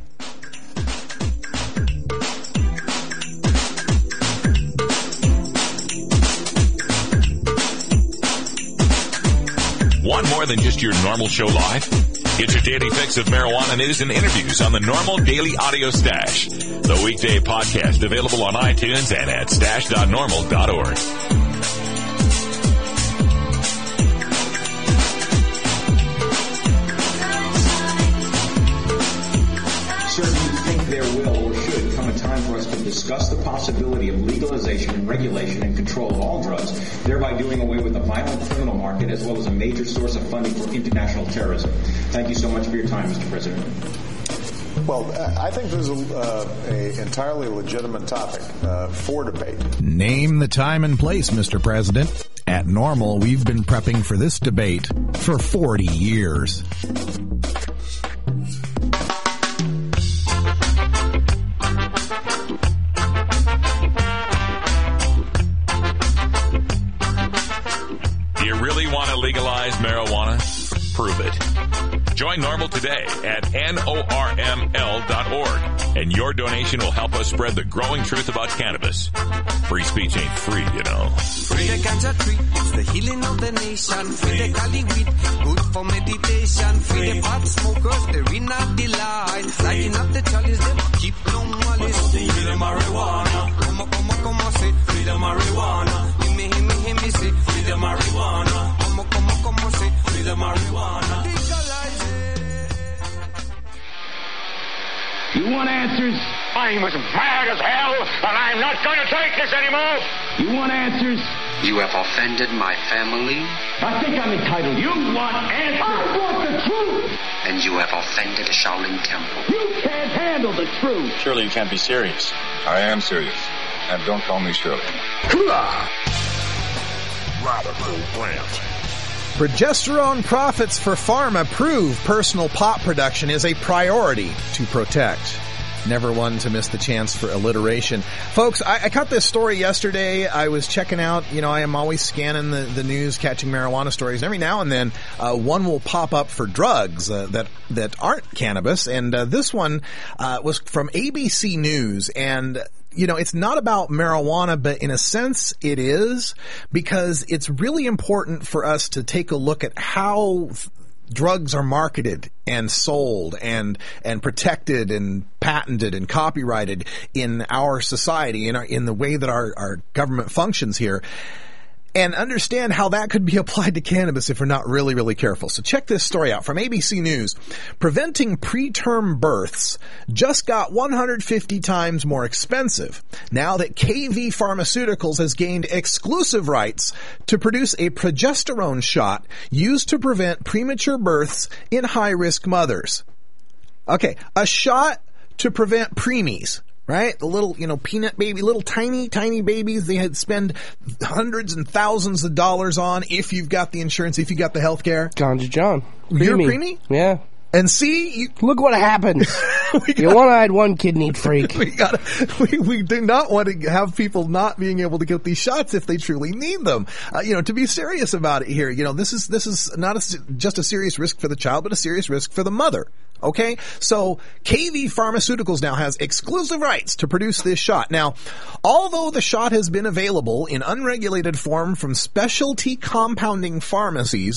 Want more than just your Normal Show Live? Get your daily fix of marijuana news and interviews on the Normal Daily Audio Stash, the weekday podcast available on iTunes and at stash dot normal dot org. Sir, do you think there will or should come a time for us to discuss the possibility of legalization and regulation and control of all drugs, thereby doing away with the violent criminal market as well as a major source of funding for international terrorism? Thank you so much for your time, Mister President. Well, I think this is a, uh, a entirely legitimate topic uh, for debate. Name the time and place, Mister President. At Normal, we've been prepping for this debate for forty years. Do you really want to legalize marijuana? Prove it. Join Normal today at normal dot org, and your donation will help us spread the growing truth about cannabis. Free speech ain't free, you know. Free the ganja tree, it's the healing of the nation. Free the Cali weed, good for meditation. Free the pot smokers, they're in a delight. Lighting up the chalice, they keep no malice. Free the marijuana. Come on, come on, come on, say. Free the marijuana. Hear me, hear me, hear me, say. Free the marijuana. Come on, come on, come on, say. Free the marijuana. You want answers? I'm as mad as hell, and I'm not going to take this anymore. You want answers? You have offended my family. I think I'm entitled. You want answers? I want the truth. And you have offended the Shaolin Temple. You can't handle the truth. Surely you can't be serious. I am serious. And don't call me Shirley. Radical rant. Progesterone profits for pharma prove personal pot production is a priority to protect. Never one to miss the chance for alliteration. Folks, I, I caught this story yesterday. I was checking out, you know, I am always scanning the, the news, catching marijuana stories. Every now and then, uh, one will pop up for drugs uh, that, that aren't cannabis. And uh, this one uh, was from A B C News. And you know, it's not about marijuana, but in a sense it is, because it's really important for us to take a look at how drugs are marketed and sold and and protected and patented and copyrighted in our society, in our, in the way that our, our government functions here, and understand how that could be applied to cannabis if we're not really, really careful. So check this story out from A B C News. Preventing preterm births just got one hundred fifty times more expensive now that K V Pharmaceuticals has gained exclusive rights to produce a progesterone shot used to prevent premature births in high-risk mothers. Okay, a shot to prevent preemies. Right? The little, you know, peanut baby, little tiny, tiny babies they had spend hundreds and thousands of dollars on if you've got the insurance, if you got the health care. Ganja John. You're preemie? Yeah. And see, you, look what happened. You one-eyed, one-kidneyed freak. We got we, we do not want to have people not being able to get these shots if they truly need them. Uh, you know, to be serious about it here, you know, this is this is not a, just a serious risk for the child, but a serious risk for the mother. Okay, so K V Pharmaceuticals now has exclusive rights to produce this shot. Now, although the shot has been available in unregulated form from specialty compounding pharmacies,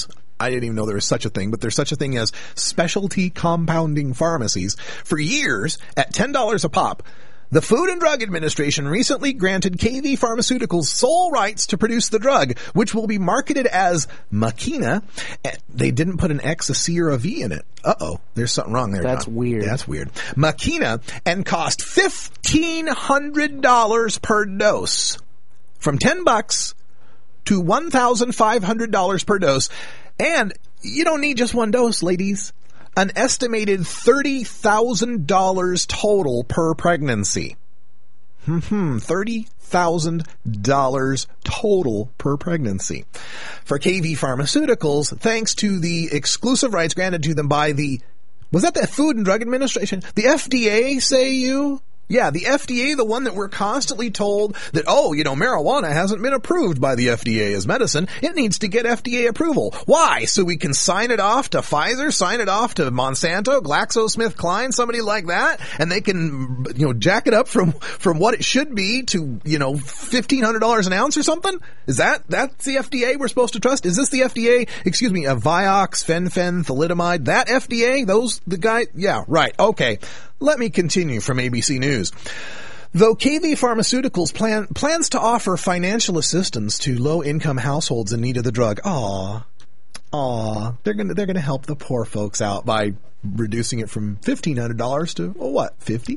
I didn't even know there was such a thing, but there's such a thing as specialty compounding pharmacies. For years, at ten dollars a pop, the Food and Drug Administration recently granted K V Pharmaceuticals sole rights to produce the drug, which will be marketed as Makena. They didn't put an X, a C, or a V in it. Uh-oh, there's something wrong there. That's Tom. weird. That's weird. Makena, and cost fifteen hundred dollars per dose. From ten bucks to one thousand five hundred dollars per dose. And you don't need just one dose, ladies. An estimated thirty thousand dollars total per pregnancy. Hmm, thirty thousand dollars total per pregnancy. For K V Pharmaceuticals, thanks to the exclusive rights granted to them by the, was that the Food and Drug Administration? The F D A, say you? Yeah, the F D A, the one that we're constantly told that, oh, you know, marijuana hasn't been approved by the F D A as medicine. It needs to get F D A approval. Why? So we can sign it off to Pfizer, sign it off to Monsanto, GlaxoSmithKline, somebody like that, and they can, you know, jack it up from, from what it should be to, you know, fifteen hundred dollars an ounce or something? Is that, that's the F D A we're supposed to trust? Is this the F D A, excuse me, a Vioxx, Fen-Phen, thalidomide, that F D A? Those, the guy, yeah, right, okay. Let me continue from A B C News. Though K V Pharmaceuticals plan, plans to offer financial assistance to low-income households in need of the drug. Aw, aw, they're gonna they're gonna help the poor folks out by reducing it from fifteen hundred dollars to, well, what, fifty?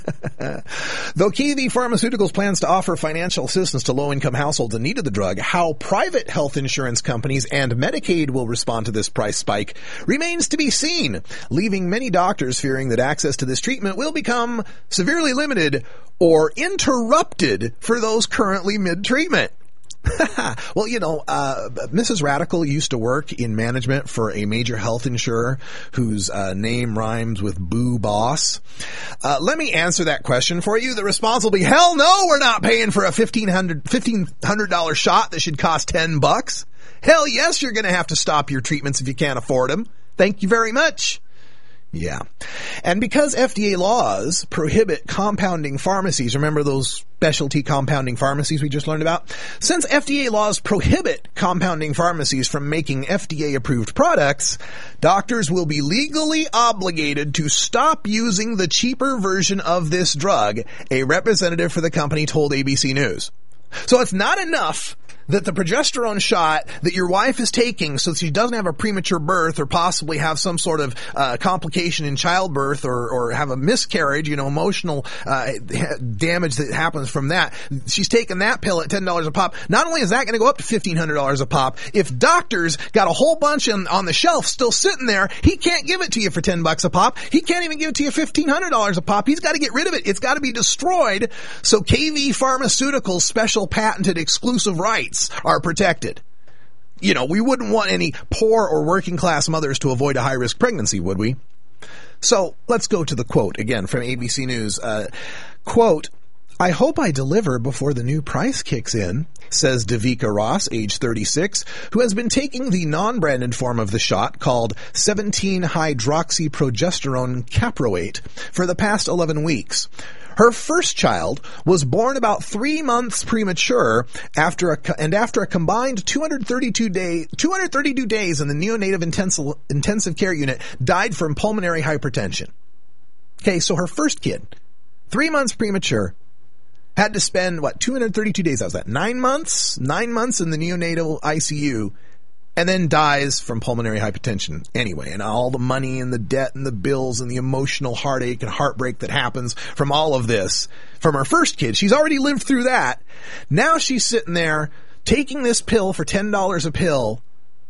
Though K V Pharmaceuticals plans to offer financial assistance to low-income households in need of the drug, how private health insurance companies and Medicaid will respond to this price spike remains to be seen, leaving many doctors fearing that access to this treatment will become severely limited or interrupted for those currently mid-treatment. Well, you know, uh, Missus Radical used to work in management for a major health insurer whose uh, name rhymes with Boo Boss. Uh, let me answer that question for you. The response will be, hell no, we're not paying for a fifteen hundred dollars fifteen hundred dollars shot that should cost ten bucks. Hell yes, you're going to have to stop your treatments if you can't afford them. Thank you very much. Yeah. And because F D A laws prohibit compounding pharmacies, remember those specialty compounding pharmacies we just learned about? Since F D A laws prohibit compounding pharmacies from making F D A-approved products, doctors will be legally obligated to stop using the cheaper version of this drug, a representative for the company told A B C News. So it's not enough that the progesterone shot that your wife is taking so she doesn't have a premature birth or possibly have some sort of uh, complication in childbirth or, or have a miscarriage, you know, emotional uh, damage that happens from that. She's taking that pill at ten dollars a pop. Not only is that going to go up to fifteen hundred dollars a pop, if doctors got a whole bunch in, on the shelf still sitting there, he can't give it to you for ten bucks a pop. He can't even give it to you fifteen hundred dollars a pop. He's got to get rid of it. It's got to be destroyed. So K V Pharmaceuticals' special patented exclusive rights are protected. You know, we wouldn't want any poor or working class mothers to avoid a high risk pregnancy, would we? So let's go to the quote again from A B C News. Uh, quote, I hope I deliver before the new price kicks in, says Devika Ross, age thirty-six, who has been taking the non-branded form of the shot called seventeen hydroxyprogesterone caproate for the past eleven weeks. Her first child was born about three months premature after a, and after a combined two hundred thirty-two day, two hundred thirty-two days in the neonatal intensive, intensive care unit, died from pulmonary hypertension. Okay, so her first kid, three months premature, had to spend, what, two hundred thirty-two days, that was that, nine months? Nine months in the neonatal I C U, and then dies from pulmonary hypertension anyway, and all the money and the debt and the bills and the emotional heartache and heartbreak that happens from all of this. From her first kid, she's already lived through that. Now she's sitting there taking this pill for ten dollars a pill,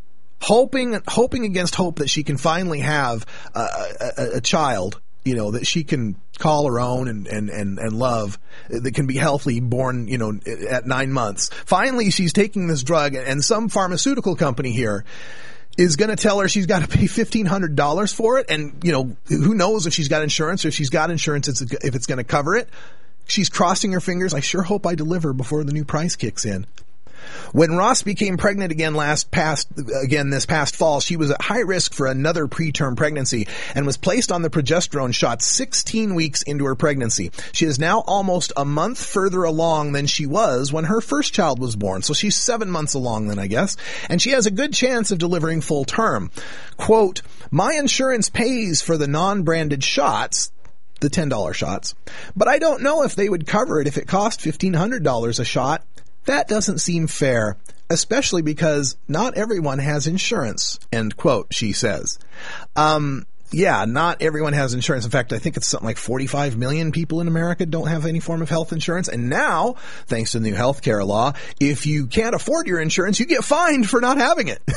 hoping hoping against hope that she can finally have a, a, a child, you know, that she can call her own and, and, and, and love, that can be healthy, born, you know, at nine months. Finally, she's taking this drug, and some pharmaceutical company here is going to tell her she's got to pay fifteen hundred dollars for it. And, you know, who knows if she's got insurance, or if she's got insurance, it's, if it's going to cover it. She's crossing her fingers. I sure hope I deliver before the new price kicks in. When Ross became pregnant again last past, again this past fall, she was at high risk for another preterm pregnancy and was placed on the progesterone shot sixteen weeks into her pregnancy. She is now almost a month further along than she was when her first child was born. So she's seven months along then, I guess. And she has a good chance of delivering full term. Quote, my insurance pays for the non-branded shots, the ten dollar shots, but I don't know if they would cover it if it cost fifteen hundred dollars a shot. That doesn't seem fair, especially because not everyone has insurance, end quote, she says. Um, yeah, not everyone has insurance. In fact, I think it's something like forty-five million people in America don't have any form of health insurance. And now, thanks to the new health care law, if you can't afford your insurance, you get fined for not having it.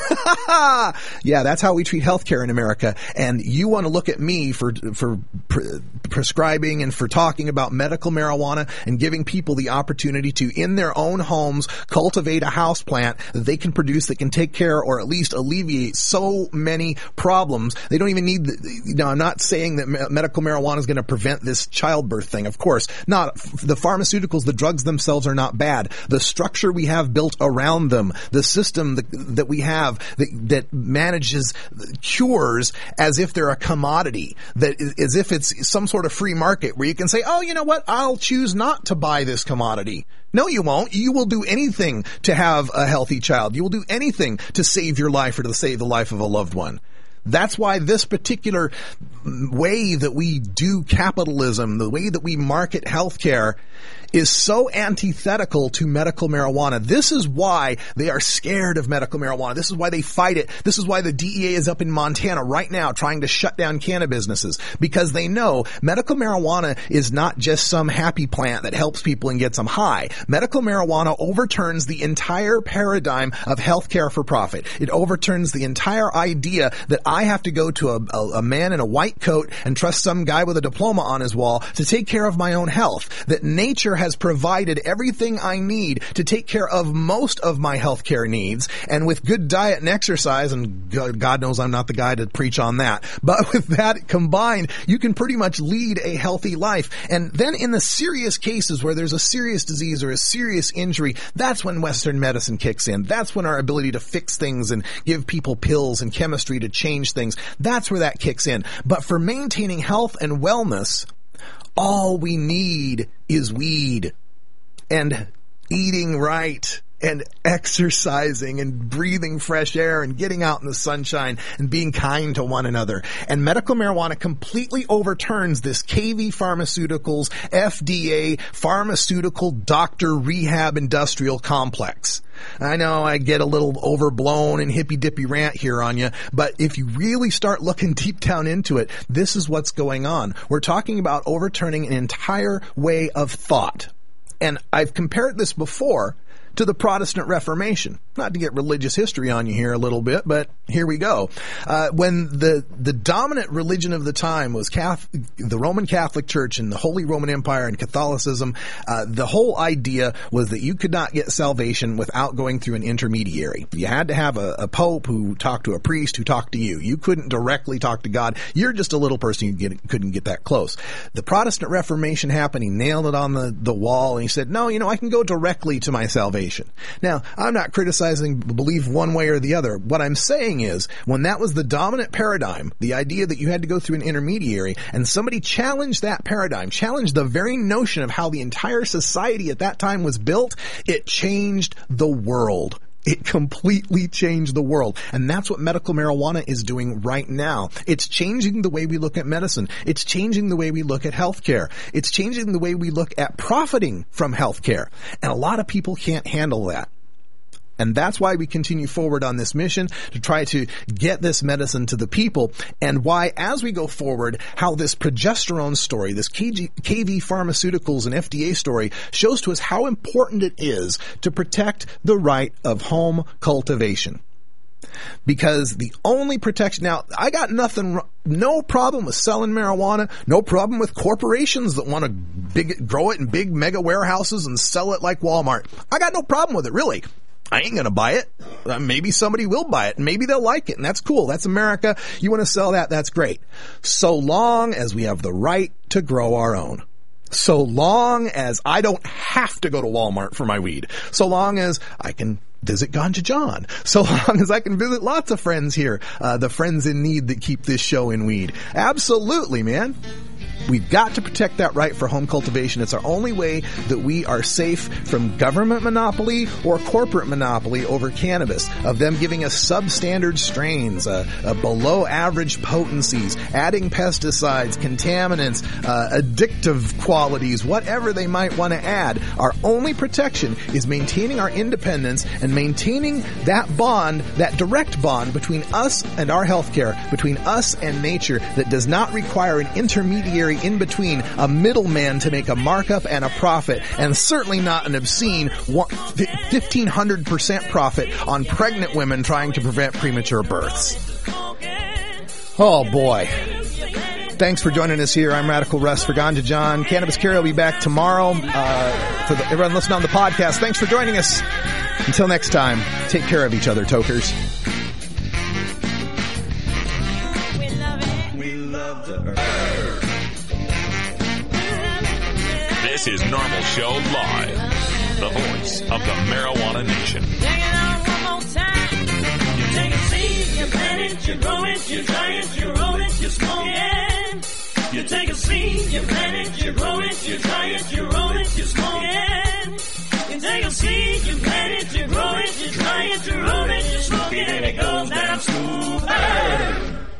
Yeah, that's how we treat health care in America. And you want to look at me for, for pre- prescribing and for talking about medical marijuana and giving people the opportunity to, in their own homes, cultivate a house plant that they can produce that can take care or at least alleviate so many problems. They don't even need the, Now, I'm not saying that medical marijuana is going to prevent this childbirth thing. Of course not. The pharmaceuticals, the drugs themselves are not bad. The structure we have built around them, the system that, that we have that, that manages cures as if they're a commodity, that as if it's some sort of free market where you can say, oh, you know what? I'll choose not to buy this commodity. No, you won't. You will do anything to have a healthy child. You will do anything to save your life or to save the life of a loved one. That's why this particular way that we do capitalism, the way that we market healthcare, is so antithetical to medical marijuana. This is why they are scared of medical marijuana. This is why they fight it. This is why the D E A is up in Montana right now trying to shut down cannabis businesses, because they know medical marijuana is not just some happy plant that helps people and gets them high. Medical marijuana overturns the entire paradigm of healthcare for profit. It overturns the entire idea that I have to go to a, a, a man in a white coat and trust some guy with a diploma on his wall to take care of my own health. That nature has provided everything I need to take care of most of my healthcare needs, and with good diet and exercise, and God knows I'm not the guy to preach on that, but with that combined, you can pretty much lead a healthy life. And then in the serious cases where there's a serious disease or a serious injury, that's when Western medicine kicks in. That's when our ability to fix things and give people pills and chemistry to change things, that's where that kicks in. But for maintaining health and wellness, all we need is weed and eating right and exercising and breathing fresh air and getting out in the sunshine and being kind to one another. And medical marijuana completely overturns this K V Pharmaceuticals, F D A, pharmaceutical doctor rehab industrial complex. I know I get a little overblown and hippy-dippy rant here on you, but if you really start looking deep down into it, this is what's going on. We're talking about overturning an entire way of thought. And I've compared this before to the Protestant Reformation. Not to get religious history on you here a little bit, but here we go. Uh, when the, the dominant religion of the time was Catholic, the Roman Catholic Church and the Holy Roman Empire and Catholicism, uh, the whole idea was that you could not get salvation without going through an intermediary. You had to have a, a pope who talked to a priest who talked to you. You couldn't directly talk to God. You're just a little person. You get, couldn't get that close. The Protestant Reformation happened. He nailed it on the, the wall, and he said, no, you know, I can go directly to my salvation. Now, I'm not criticizing belief one way or the other. What I'm saying is, when that was the dominant paradigm, the idea that you had to go through an intermediary, and somebody challenged that paradigm, challenged the very notion of how the entire society at that time was built, it changed the world. It completely changed the world. And that's what medical marijuana is doing right now. It's changing the way we look at medicine. It's changing the way we look at healthcare. It's changing the way we look at profiting from healthcare. And a lot of people can't handle that. And that's why we continue forward on this mission to try to get this medicine to the people, and why, as we go forward, how this progesterone story, this K V Pharmaceuticals and F D A story shows to us how important it is to protect the right of home cultivation. Because the only protection, now, I got nothing, no problem with selling marijuana, no problem with corporations that want to big, grow it in big mega warehouses and sell it like Walmart. I got no problem with it, really. I ain't going to buy it. Uh, maybe somebody will buy it. Maybe they'll like it, and that's cool. That's America. You want to sell that? That's great. So long as we have the right to grow our own. So long as I don't have to go to Walmart for my weed. So long as I can visit Ganja John. So long as I can visit lots of friends here, uh, the friends in need that keep this show in weed. Absolutely, man. We've got to protect that right for home cultivation. It's our only way that we are safe from government monopoly or corporate monopoly over cannabis, of them giving us substandard strains, uh, uh, below average potencies, adding pesticides, contaminants, uh, addictive qualities, whatever they might want to add. Our only protection is maintaining our independence and maintaining that bond, that direct bond between us and our healthcare, between us and nature, that does not require an intermediary in between, a middleman to make a markup and a profit, and certainly not an obscene fifteen hundred percent profit on pregnant women trying to prevent premature births. Oh boy. Thanks for joining us here. I'm Radical Russ for Ganja John. Cannabis Carry will be back tomorrow. Uh, for the, everyone listening on the podcast, thanks for joining us. Until next time, take care of each other, tokers. This is Normal Show Live, the voice of the Marijuana Nation. You take a seed, you plant it, you grow it, you dry it, you roll it, you smoke it. You take a seed, you plant it, you grow it, you dry it, you roll it, you smoke it. You take a seed, you plant it, you grow it, you dry it, you roll it, you smoke it, and it goes down smooth.